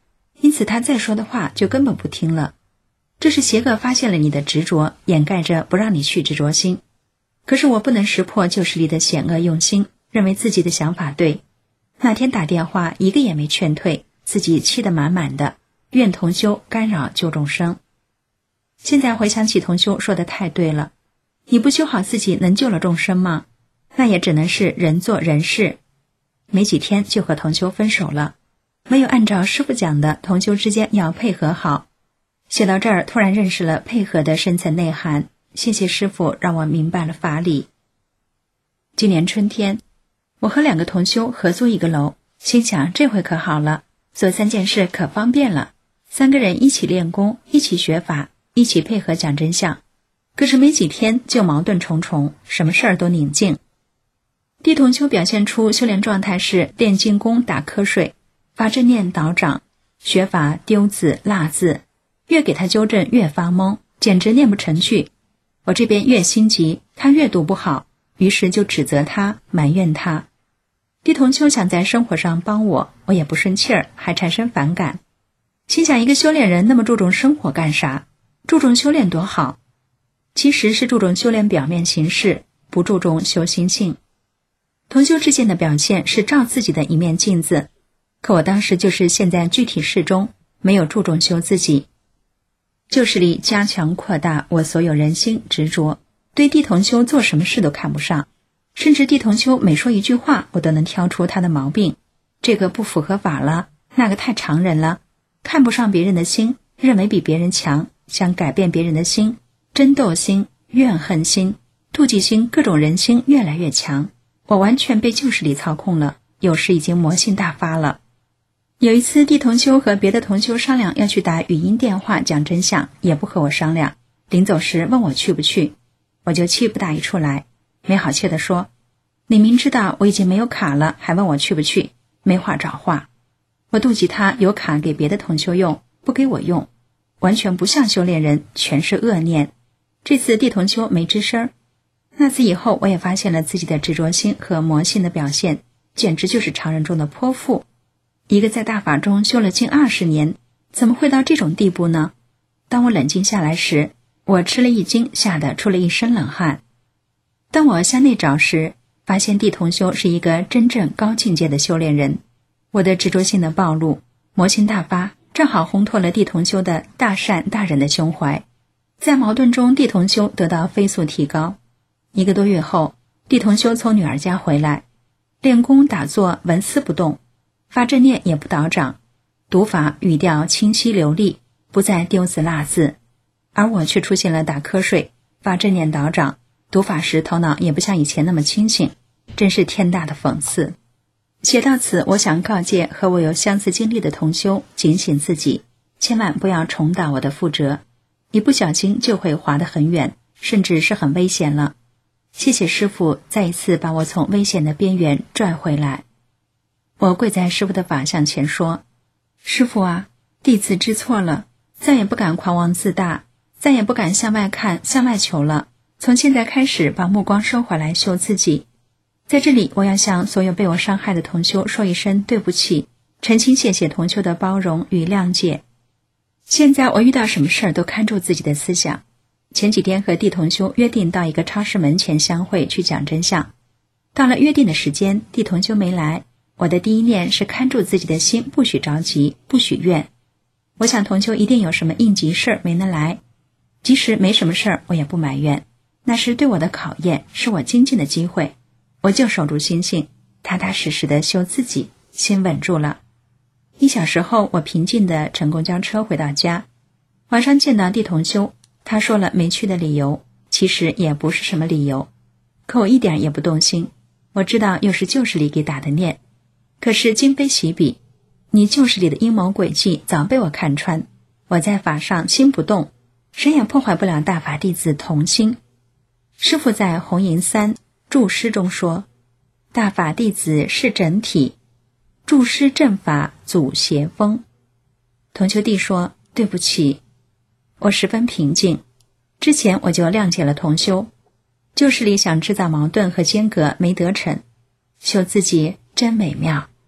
因此他再说的话就根本不听了。这是邪恶发现了你的执着，掩盖着不让你去执着心。可是我不能识破旧势力的险恶用心，认为自己的想法对。那天打电话一个也没劝退，自己气得满满的，怨同修干扰救众生。现在回想起同修说的太对了，你不修好自己能救了众生吗？那也只能是人做人事。没几天就和同修分手了，没有按照师父讲的同修之间要配合好。写到这儿突然认识了配合的深层内涵，谢谢师父让我明白了法理。今年春天，我和两个同修合租一个楼，心想这回可好了，做三件事可方便了，三个人一起练功，一起学法，一起配合讲真相。可是没几天就矛盾重重，什么事儿都拧劲。地同修表现出修炼状态是练静功打瞌睡，发正念倒掌，学法丢字落字，越给他纠正越发懵，简直念不成句。我这边越心急，他越读不好，于是就指责他，埋怨他。地同修想在生活上帮我，我也不顺气儿，还产生反感，心想一个修炼人那么注重生活干啥？注重修炼多好。其实是注重修炼表面形式，不注重修心性。同修之间的表现是照自己的一面镜子，可我当时就是陷在具体事中，没有注重修自己。旧势力加强扩大我所有人心执着，对地同修做什么事都看不上，甚至地同修每说一句话，我都能挑出他的毛病，这个不符合法了，那个太常人了，看不上别人的心，认为比别人强，想改变别人的心，争斗心、怨恨心、妒忌心，各种人心越来越强。我完全被旧势力操控了，有时已经魔性大发了。有一次地同修和别的同修商量要去打语音电话讲真相，也不和我商量，临走时问我去不去，我就气不打一处来，没好气地说，你明知道我已经没有卡了，还问我去不去，没话找话。我妒忌他有卡给别的同修用，不给我用，完全不像修炼人，全是恶念。这次地同修没吱声。那次以后我也发现了自己的执着心和魔性的表现，简直就是常人中的泼妇。一个在大法中修了近二十年，怎么会到这种地步呢？当我冷静下来时，我吃了一惊，吓得出了一身冷汗。当我向内找时，发现地同修是一个真正高境界的修炼人。我的执着性的暴露，魔性大发，正好烘托了地同修的大善大忍的胸怀。在矛盾中，地同修得到飞速提高。一个多月后，地同修从女儿家回来，练功打坐纹丝不动，发正念也不倒掌，读法语调清晰流利，不再丢字落字。而我却出现了打瞌睡，发正念倒掌，读法时头脑也不像以前那么清醒，真是天大的讽刺。写到此，我想告诫和我有相似经历的同修，警醒自己，千万不要重蹈我的覆辙，一不小心就会滑得很远，甚至是很危险了。谢谢师父再一次把我从危险的边缘拽回来。我跪在师父的法像前说，师父啊，弟子知错了，再也不敢狂妄自大，再也不敢向外看向外求了，从现在开始把目光收回来修自己。在这里我要向所有被我伤害的同修说一声对不起，诚心谢谢同修的包容与谅解。现在我遇到什么事儿都看住自己的思想。前几天和地同修约定到一个超市门前相会去讲真相，到了约定的时间，地同修没来，我的第一念是看住自己的心，不许着急，不许怨。我想同修一定有什么应急事儿没能来，即使没什么事儿，我也不埋怨，那是对我的考验，是我精进的机会。我就守住心性，踏踏实实的修自己，心稳住了。一小时后，我平静地乘公交车回到家，晚上见到地同修，他说了没去的理由，其实也不是什么理由，可我一点也不动心。我知道又是旧势力给打的念，可是今非昔比，你旧势力的阴谋诡计早被我看穿，我在法上心不动，谁也破坏不了大法弟子同心。师父在红银三注释中说，大法弟子是整体，注释正法阻邪风。同修弟说，对不起。我十分平静，之前我就谅解了同修，旧势力想制造矛盾和间隔没得逞，修自己真美妙。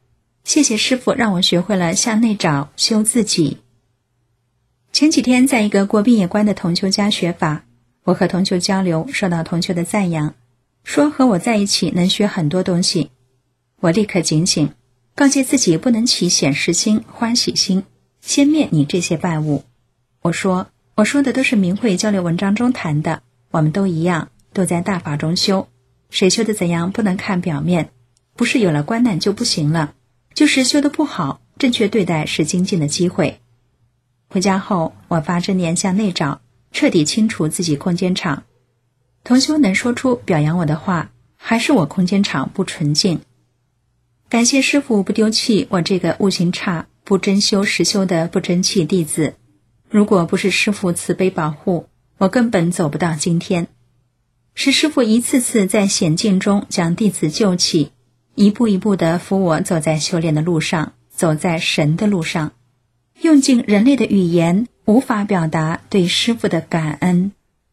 谢谢师父让我学会了向内找，修自己。前几天在一个过毕业关的同修家学法，我和同修交流，受到同修的赞扬，说和我在一起能学很多东西。我立刻警醒，告诫自己不能起显示心、欢喜心，先灭你这些败物。我说，我说的都是明慧交流文章中谈的，我们都一样，都在大法中修，谁修的怎样不能看表面，不是有了关难就不行了，就是修得不好，正确对待是精进的机会。回家后，我发真念向内找，彻底清除自己空间场。同修能说出表扬我的话，还是我空间场不纯净。感谢师父不丢弃我这个悟行差、不真修实修的不争气弟子，如果不是师父慈悲保护，我根本走不到今天。是师父一次次在险境中将弟子救起，一步一步地扶我走在修炼的路上，走在神的路上，用尽人类的语言无法表达对师父的感恩。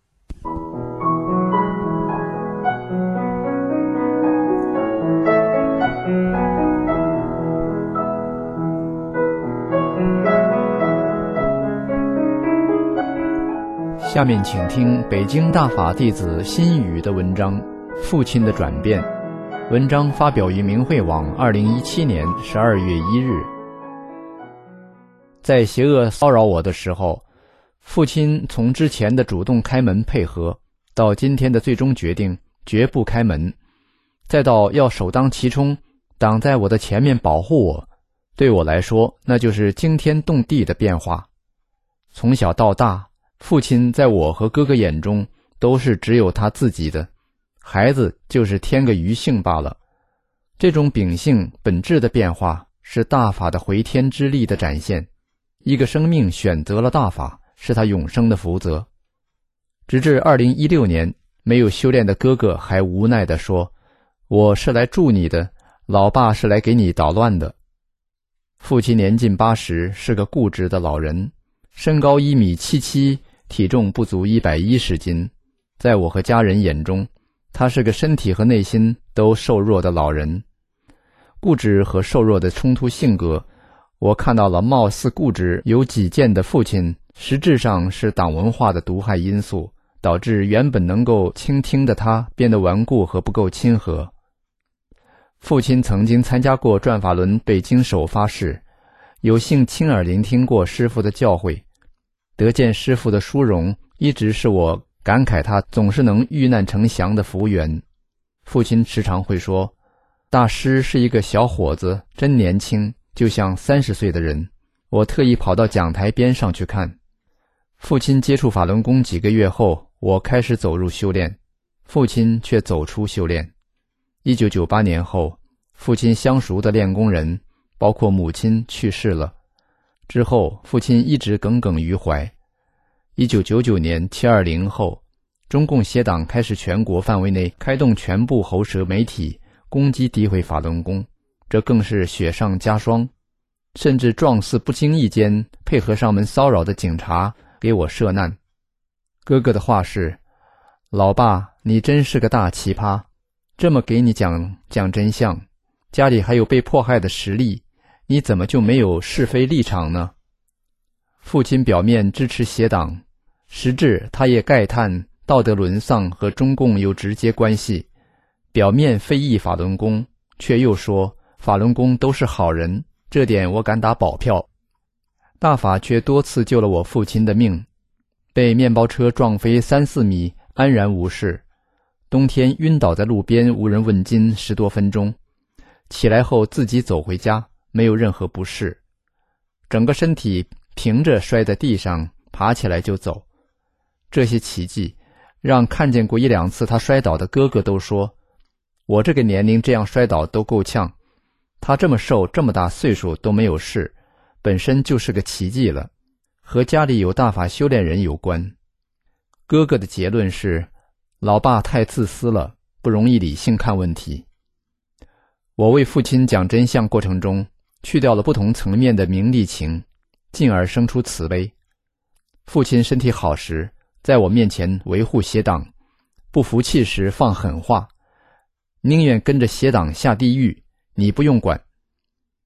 下面请听北京大法弟子心语的文章《父亲的转变》，文章发表于明慧网二零一七年十二月一日。在邪恶骚扰我的时候，父亲从之前的主动开门配合，到今天的最终决定绝不开门，再到要首当其冲挡在我的前面保护我，对我来说那就是惊天动地的变化。从小到大，父亲在我和哥哥眼中都是只有他自己的，孩子就是添个余性罢了。这种秉性本质的变化是大法的回天之力的展现。一个生命选择了大法，是他永生的福泽。直至二零一六年，没有修炼的哥哥还无奈地说，我是来助你的，老爸是来给你捣乱的。父亲年近八十，是个固执的老人，身高一米七七，体重不足一百一十斤。在我和家人眼中，他是个身体和内心都瘦弱的老人。固执和瘦弱的冲突性格，我看到了貌似固执有己见的父亲，实质上是党文化的毒害因素，导致原本能够倾听的他变得顽固和不够亲和。父亲曾经参加过转法轮北京首发式，有幸亲耳聆听过师父的教诲，得见师父的殊荣，一直是我感慨他总是能遇难成祥的福缘。父亲时常会说，大师是一个小伙子，真年轻，就像三十岁的人。我特意跑到讲台边上去看。父亲接触法轮功几个月后，我开始走入修炼，父亲却走出修炼。一九九八年后，父亲相熟的练功人，包括母亲去世了。之后，父亲一直耿耿于怀。一九九九年七二零后，中共邪党开始全国范围内开动全部喉舌媒体攻击诋毁法轮功，这更是雪上加霜，甚至状似不经意间配合上门骚扰的警察给我设难。哥哥的话是，老爸，你真是个大奇葩，这么给你讲讲真相，家里还有被迫害的实力，你怎么就没有是非立场呢？父亲表面支持邪党，实质他也慨叹道德沦丧和中共有直接关系，表面非议法轮功，却又说法轮功都是好人，这点我敢打保票。大法却多次救了我父亲的命，被面包车撞飞三四米，安然无事。冬天晕倒在路边无人问津十多分钟，起来后自己走回家，没有任何不适。整个身体平着摔在地上，爬起来就走。这些奇迹让看见过一两次他摔倒的哥哥都说，我这个年龄这样摔倒都够呛，他这么瘦这么大岁数都没有事，本身就是个奇迹了，和家里有大法修炼人有关。哥哥的结论是，老爸太自私了，不容易理性看问题。我为父亲讲真相过程中，去掉了不同层面的名利情，进而生出慈悲。父亲身体好时，在我面前维护邪党，不服气时放狠话，宁愿跟着邪党下地狱，你不用管。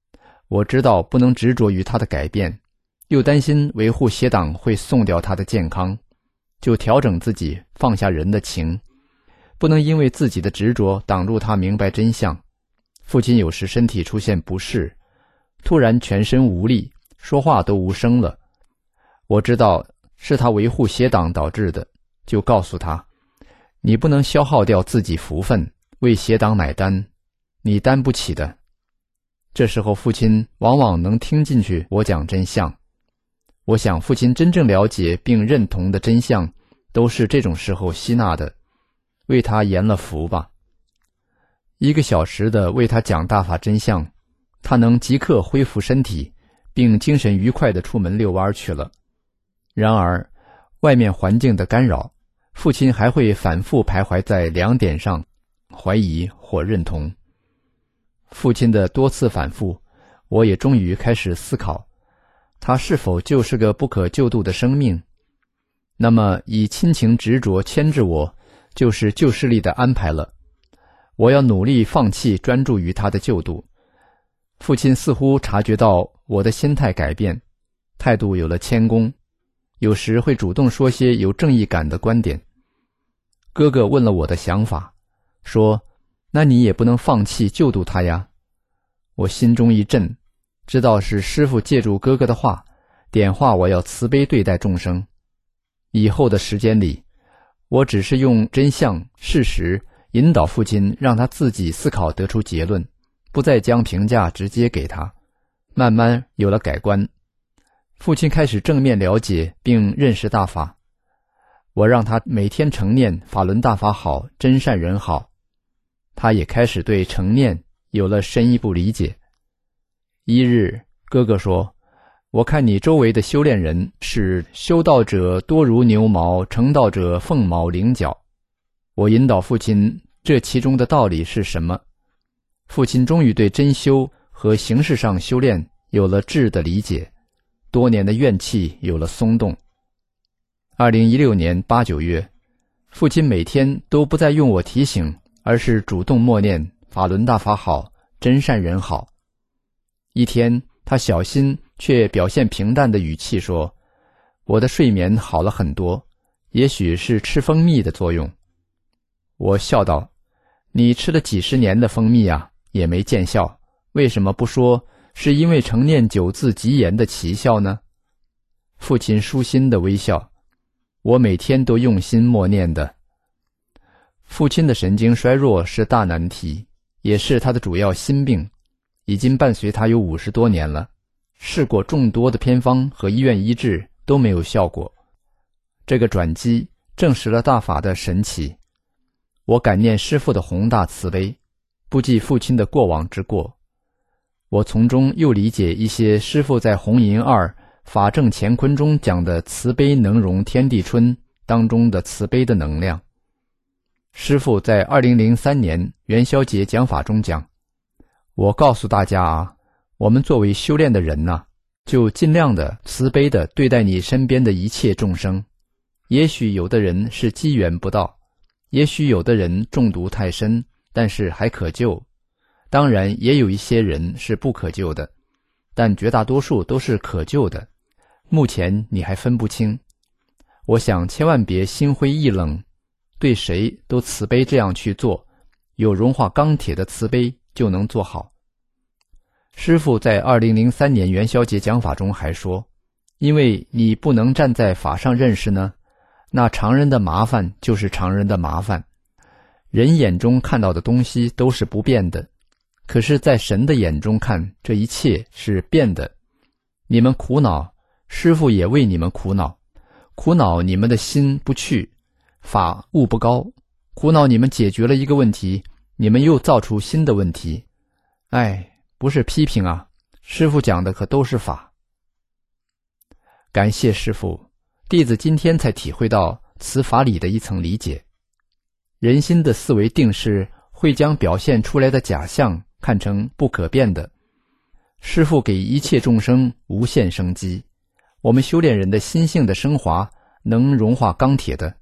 我知道不能执着于他的改变，又担心维护邪党会送掉他的健康，就调整自己，放下人的情，不能因为自己的执着挡住他明白真相。父亲有时身体出现不适，突然全身无力，说话都无声了。我知道是他维护邪党导致的，就告诉他，你不能消耗掉自己福分，为邪党买单，你担不起的。这时候父亲往往能听进去我讲真相。我想父亲真正了解并认同的真相，都是这种时候吸纳的，为他延了福吧。一个小时的为他讲大法真相，他能即刻恢复身体，并精神愉快地出门遛弯去了。然而外面环境的干扰，父亲还会反复徘徊在两点上，怀疑或认同。父亲的多次反复，我也终于开始思考，他是否就是个不可救度的生命？那么以亲情执着牵制我，就是旧势力的安排了。我要努力放弃专注于他的救度。父亲似乎察觉到我的心态改变，态度有了谦恭，有时会主动说些有正义感的观点。哥哥问了我的想法，说，那你也不能放弃救度他呀。我心中一震，知道是师父借助哥哥的话，点化我要慈悲对待众生。以后的时间里，我只是用真相、事实引导父亲，让他自己思考得出结论，不再将评价直接给他。慢慢有了改观，父亲开始正面了解并认识大法。我让他每天成念法轮大法好，真善人好，他也开始对成念有了深一步理解。一日，哥哥说，我看你周围的修炼人是修道者多如牛毛，成道者凤毛麟角。我引导父亲，这其中的道理是什么？父亲终于对真修和形式上修炼有了质的理解，多年的怨气有了松动。二零一六年八九月，父亲每天都不再用我提醒，而是主动默念法轮大法好，真善人好。一天，他小心却表现平淡的语气说，我的睡眠好了很多，也许是吃蜂蜜的作用。我笑道，你吃了几十年的蜂蜜啊，也没见效，为什么不说是因为成念九字吉言的奇效呢？父亲舒心的微笑，我每天都用心默念的。父亲的神经衰弱是大难题，也是他的主要心病，已经伴随他有五十多年了，试过众多的偏方和医院医治都没有效果。这个转机证实了大法的神奇。我感念师父的宏大慈悲，不计父亲的过往之过。我从中又理解一些师父在红银二法正乾坤中讲的慈悲能容天地春当中的慈悲的能量。师父在二零零三年元宵节讲法中讲，我告诉大家啊，我们作为修炼的人啊，就尽量的慈悲的对待你身边的一切众生。也许有的人是机缘不到，也许有的人中毒太深，但是还可救。当然也有一些人是不可救的，但绝大多数都是可救的。目前你还分不清。我想千万别心灰意冷，对谁都慈悲，这样去做，有融化钢铁的慈悲就能做好。师父在二零零三年元宵节讲法中还说，因为你不能站在法上认识呢，那常人的麻烦就是常人的麻烦。人眼中看到的东西都是不变的，可是在神的眼中看，这一切是变的。你们苦恼，师父也为你们苦恼，苦恼你们的心不去，法悟不高，苦恼你们解决了一个问题，你们又造出新的问题。哎，不是批评啊，师父讲的可都是法。感谢师父，弟子今天才体会到此法理的一层理解。人心的思维定势会将表现出来的假象看成不可变的。师父给一切众生无限生机，我们修炼人的心性的升华能融化钢铁的。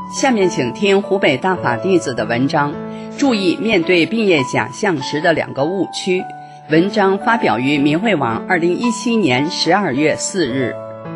下面请听湖北大法弟子的文章，注意面对并业假象时的两个误区。文章发表于明慧网二零一七年十二月四日。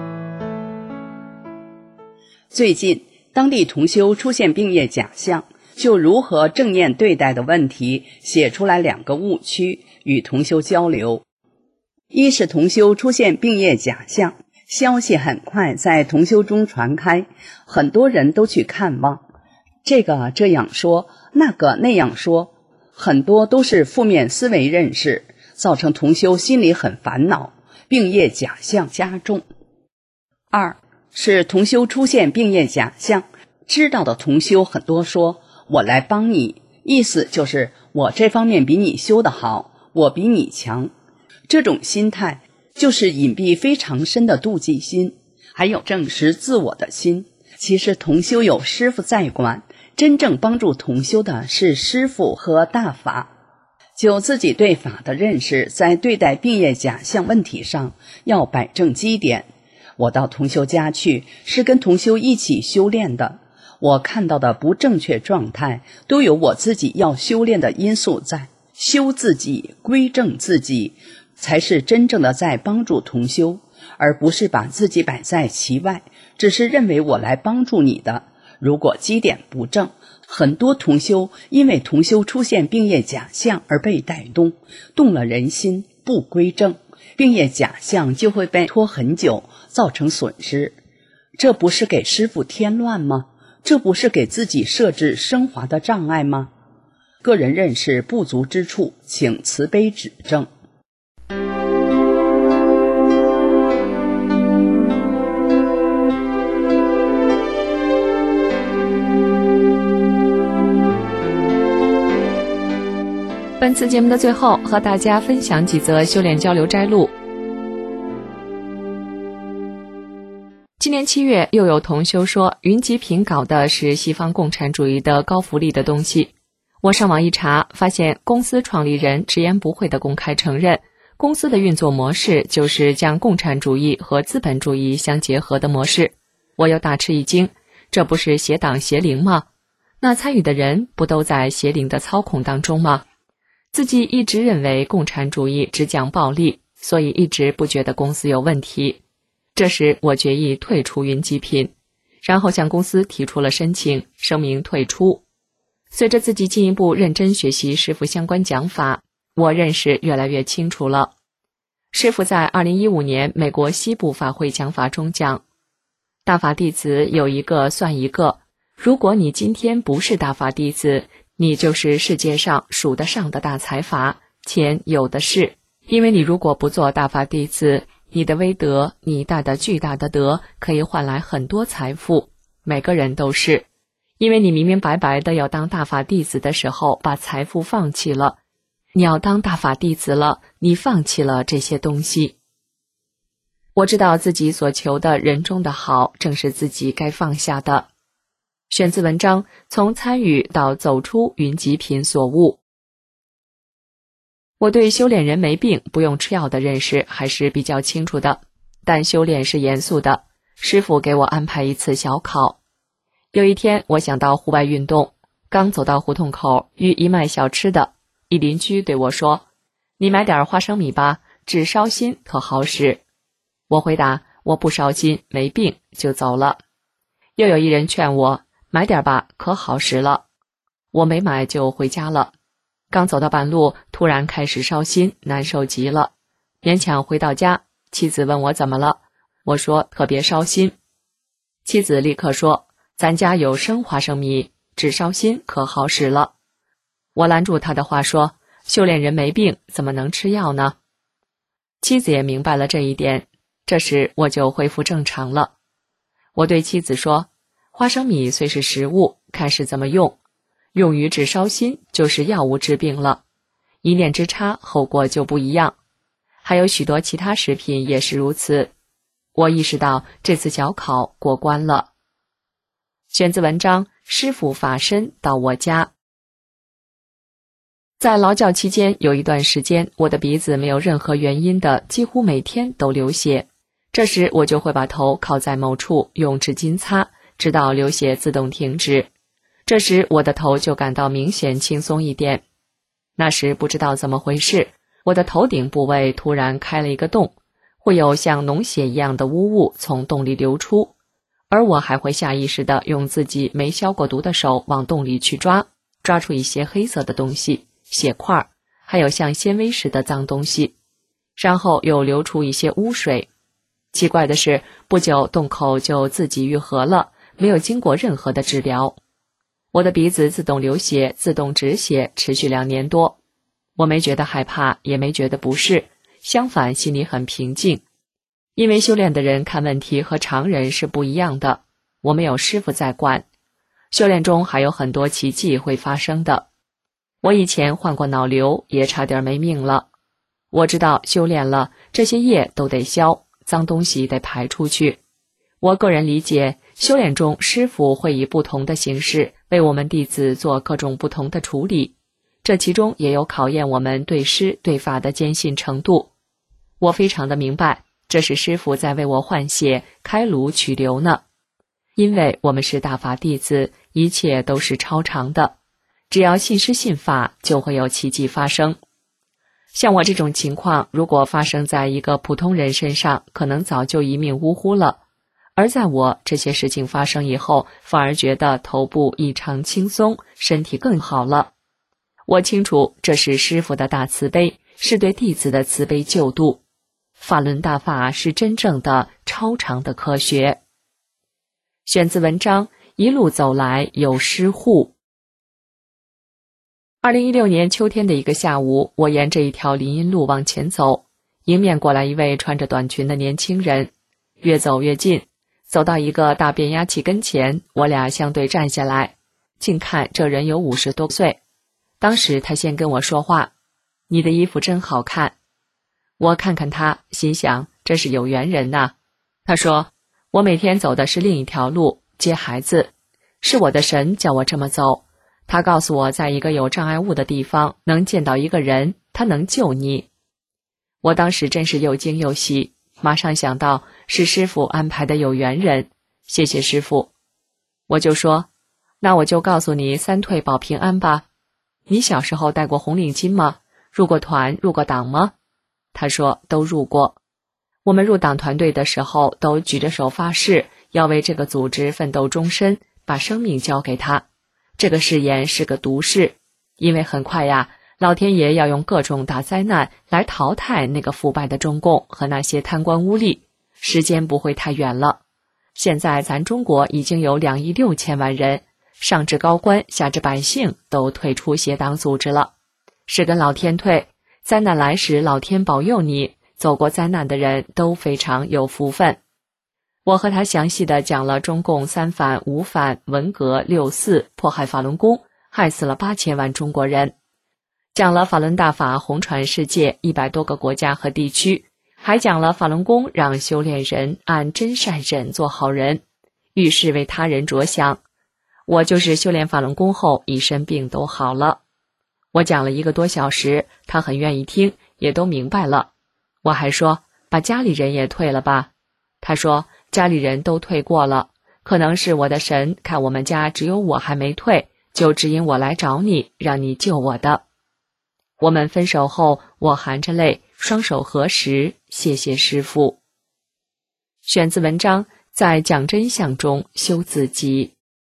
最近当地同修出现并业假象，就如何正念对待的问题写出来两个误区，与同修交流。一是同修出现并业假象，消息很快在同修中传开，很多人都去看望，这个这样说，那个那样说，很多都是负面思维认识，造成同修心里很烦恼，并业假象加重。二是同修出现并业假象，知道的同修很多说我来帮你，意思就是我这方面比你修得好，我比你强。这种心态就是隐蔽非常深的妒忌心，还有证实自我的心。其实同修有师父在管，真正帮助同修的是师父和大法。就自己对法的认识，在对待并业假象问题上要摆正基点。我到同修家去，是跟同修一起修炼的，我看到的不正确状态，都有我自己要修炼的因素在。修自己，归正自己，才是真正的在帮助同修，而不是把自己摆在其外，只是认为我来帮助你的。如果基点不正，很多同修因为同修出现并业假象而被带动，动了人心，不归正，并业假象就会被拖很久，造成损失。这不是给师父添乱吗？这不是给自己设置升华的障碍吗？个人认识不足之处，请慈悲指正。 本次节目的最后，和大家分享几则修炼交流摘录。今年七月，又有同修说云集品搞的是西方共产主义的高福利的东西。我上网一查，发现公司创立人直言不讳地公开承认，公司的运作模式就是将共产主义和资本主义相结合的模式。我又大吃一惊，这不是邪党邪灵吗？那参与的人不都在邪灵的操控当中吗？自己一直认为共产主义只讲暴力，所以一直不觉得公司有问题。这时我决意退出云集品，然后向公司提出了申请，声明退出。随着自己进一步认真学习师父相关讲法，我认识越来越清楚了。师父在二零一五年美国西部法会讲法中讲，大法弟子有一个算一个，如果你今天不是大法弟子，你就是世界上数得上的大财阀，钱有的是。因为你如果不做大法弟子，你的威德，你大的巨大的德，可以换来很多财富，每个人都是。因为你明明白白的要当大法弟子的时候，把财富放弃了。你要当大法弟子了，你放弃了这些东西。我知道自己所求的人中的好，正是自己该放下的。选自文章《从参与到走出云集品所悟》。我对修炼人没病不用吃药的认识还是比较清楚的，但修炼是严肃的。师父给我安排一次小考。有一天我想到户外运动，刚走到胡同口，遇一卖小吃的，一邻居对我说，你买点花生米吧，治烧心可好使。我回答，我不烧心，没病，就走了。又有一人劝我，买点吧，可好使了。我没买就回家了。刚走到半路，突然开始烧心，难受极了。勉强回到家，妻子问我怎么了，我说特别烧心。妻子立刻说，咱家有生花生米，治烧心可好使了。我拦住他的话说，修炼人没病，怎么能吃药呢？妻子也明白了这一点，这时我就恢复正常了。我对妻子说，花生米虽是食物，看是怎么用，用于治烧心就是药物治病了，一念之差，后果就不一样。还有许多其他食品也是如此。我意识到这次小考过关了。选自文章《师父法身到我家》。在劳教期间，有一段时间，我的鼻子没有任何原因的几乎每天都流血。这时我就会把头靠在某处，用纸巾擦， 直到流血自动停止。这时我的头就感到明显轻松一点。那时不知道怎么回事，我的头顶部位突然开了一个洞，会有像脓血一样的污物从洞里流出，而我还会下意识地用自己没消过毒的手往洞里去抓，抓出一些黑色的东西，血块，还有像纤维似的脏东西，然后又流出一些污水。奇怪的是，不久洞口就自己愈合了，没有经过任何的治疗。我的鼻子自动流血，自动止血，持续两年多。我没觉得害怕，也没觉得不适，相反心里很平静。因为修炼的人看问题和常人是不一样的，我没有师傅在管。修炼中还有很多奇迹会发生的。我以前患过脑瘤，也差点没命了。我知道修炼了，这些业都得消，脏东西得排出去。我个人理解，修炼中师傅会以不同的形式为我们弟子做各种不同的处理，这其中也有考验我们对师对法的坚信程度。我非常的明白，这是师傅在为我换血、开颅取瘤呢。因为我们是大法弟子，一切都是超常的，只要信师信法，就会有奇迹发生。像我这种情况，如果发生在一个普通人身上，可能早就一命呜呼了。而在我这些事情发生以后，反而觉得头部异常轻松，身体更好了。我清楚这是师父的大慈悲，是对弟子的慈悲救度。法轮大法是真正的超常的科学。选自文章《一路走来有师护》。二零一六年秋天的一个下午，我沿着一条林荫路往前走，迎面过来一位穿着短裙的年轻人。越走越近，走到一个大变压器跟前，我俩相对站下来，近看这人有五十多岁。当时他先跟我说话：“你的衣服真好看。”我看看他，心想这是有缘人呐。他说：“我每天走的是另一条路，接孩子，是我的神叫我这么走。他告诉我，在一个有障碍物的地方能见到一个人，他能救你。”我当时真是又惊又喜，马上想到是师父安排的有缘人，谢谢师父。我就说：“那我就告诉你三退保平安吧。你小时候戴过红领巾吗？入过团，入过党吗？”他说都入过。我们入党团队的时候都举着手发誓，要为这个组织奋斗终身，把生命交给他。这个誓言是个毒誓，因为很快呀，老天爷要用各种大灾难来淘汰那个腐败的中共和那些贪官污吏，时间不会太远了。现在咱中国已经有两亿六千万人，上至高官下至百姓都退出邪党组织了，是跟老天退，灾难来时老天保佑你，走过灾难的人都非常有福分。我和他详细的讲了中共三反五反文革六四迫害法轮功，害死了八千万中国人，讲了法轮大法红传世界一百多个国家和地区，还讲了法轮功让修炼人按真善忍做好人，遇事为他人着想。我就是修炼法轮功后一身病都好了。我讲了一个多小时，他很愿意听，也都明白了。我还说把家里人也退了吧，他说家里人都退过了，可能是我的神看我们家只有我还没退，就指引我来找你，让你救我的。我们分手后，我含着泪，双手合十，谢谢师父。选自文章《在讲真相中修自己》。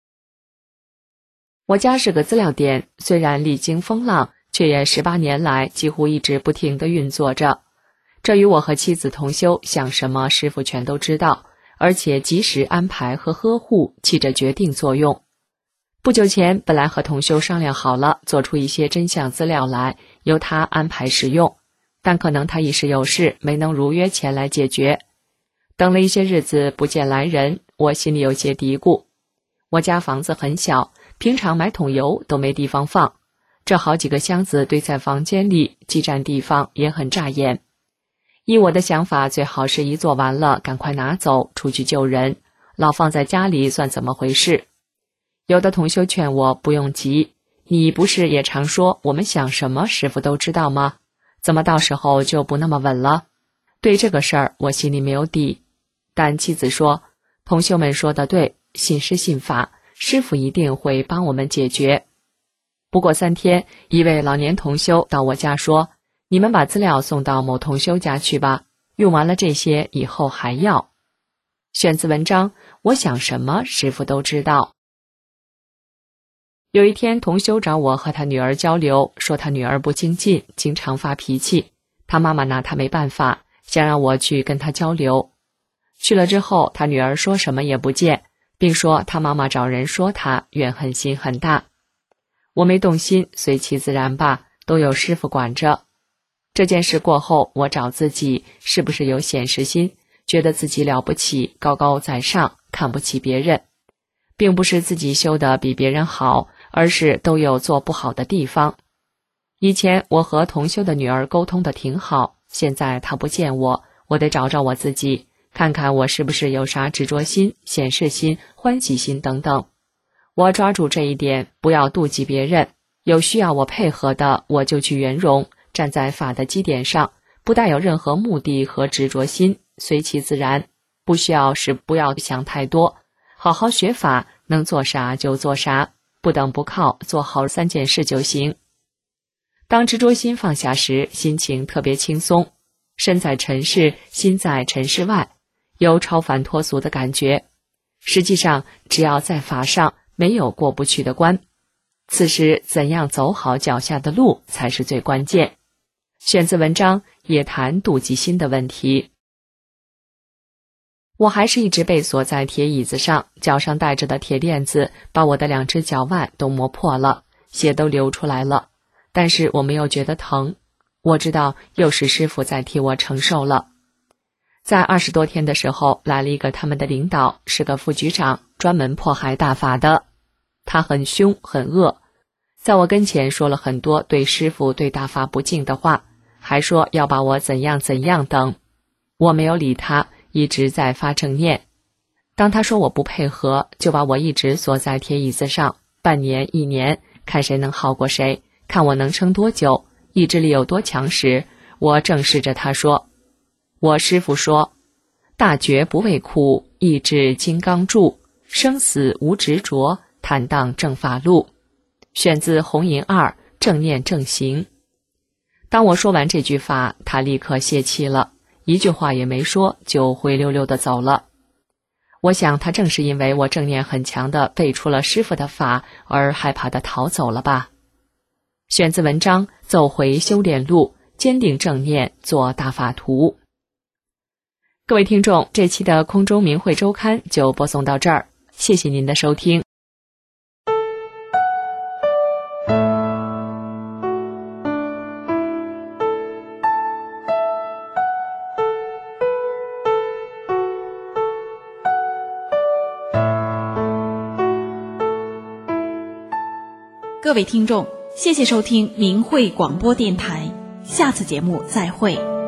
我家是个资料点，虽然历经风浪，却也十八年来几乎一直不停地运作着。这与我和妻子同修想什么师父全都知道，而且及时安排和呵护起着决定作用。不久前本来和同修商量好了，做出一些真相资料来，由他安排使用，但可能他一时有事，没能如约前来解决。等了一些日子不见来人，我心里有些嘀咕。我家房子很小，平常买桶油都没地方放，这好几个箱子堆在房间里，既占地方也很扎眼。依我的想法，最好是一做完了赶快拿走出去救人，老放在家里算怎么回事。有的同修劝我不用急，你不是也常说我们想什么师父都知道吗？怎么到时候就不那么稳了？对这个事儿我心里没有底，但妻子说同修们说的对， 信师信法，师父一定会帮我们解决。不过三天，一位老年同修到我家说，你们把资料送到某同修家去吧，用完了这些以后还要。选自文章，我想什么师父都知道。有一天，同修找我和他女儿交流，说他女儿不精进，经常发脾气，他妈妈拿他没办法，想让我去跟他交流。去了之后，他女儿说什么也不见，并说他妈妈找人说他，怨恨心很大。我没动心，随其自然吧，都有师父管着。这件事过后，我找自己是不是有显示心，觉得自己了不起，高高在上，看不起别人，并不是自己修得比别人好，而是都有做不好的地方。以前我和同修的女儿沟通的挺好，现在她不见我，我得找找我自己，看看我是不是有啥执着心、显示心、欢喜心等等。我抓住这一点，不要妒忌别人，有需要我配合的，我就去圆融，站在法的基点上，不带有任何目的和执着心，随其自然，不需要是不要想太多，好好学法，能做啥就做啥，不等不靠，做好三件事就行。当执着心放下时，心情特别轻松，身在尘世，心在尘世外，有超凡脱俗的感觉。实际上，只要在法上没有过不去的关，此时怎样走好脚下的路才是最关键。选自文章，也谈妒忌心的问题。我还是一直被锁在铁椅子上，脚上带着的铁链子把我的两只脚腕都磨破了，血都流出来了，但是我没有觉得疼。我知道又是师父在替我承受了。在二十多天的时候，来了一个他们的领导，是个副局长，专门迫害大法的。他很凶很恶，在我跟前说了很多对师父对大法不敬的话，还说要把我怎样怎样等。我没有理他，一直在发正念。当他说我不配合，就把我一直锁在铁椅子上，半年一年，看谁能好过谁，看我能撑多久，意志力有多强时，我正视着他说，我师父说，大觉不畏苦，意志金刚柱，生死无执着，坦荡正法路。选自红银二，正念正行。当我说完这句法，他立刻泄气了，一句话也没说，就灰溜溜地走了。我想他正是因为我正念很强地背出了师父的法，而害怕地逃走了吧。选自文章，走回修炼路，坚定正念，做大法图。各位听众，这期的空中明慧周刊就播送到这儿，谢谢您的收听。 各位听众，谢谢收听明慧广播电台，下次节目再会。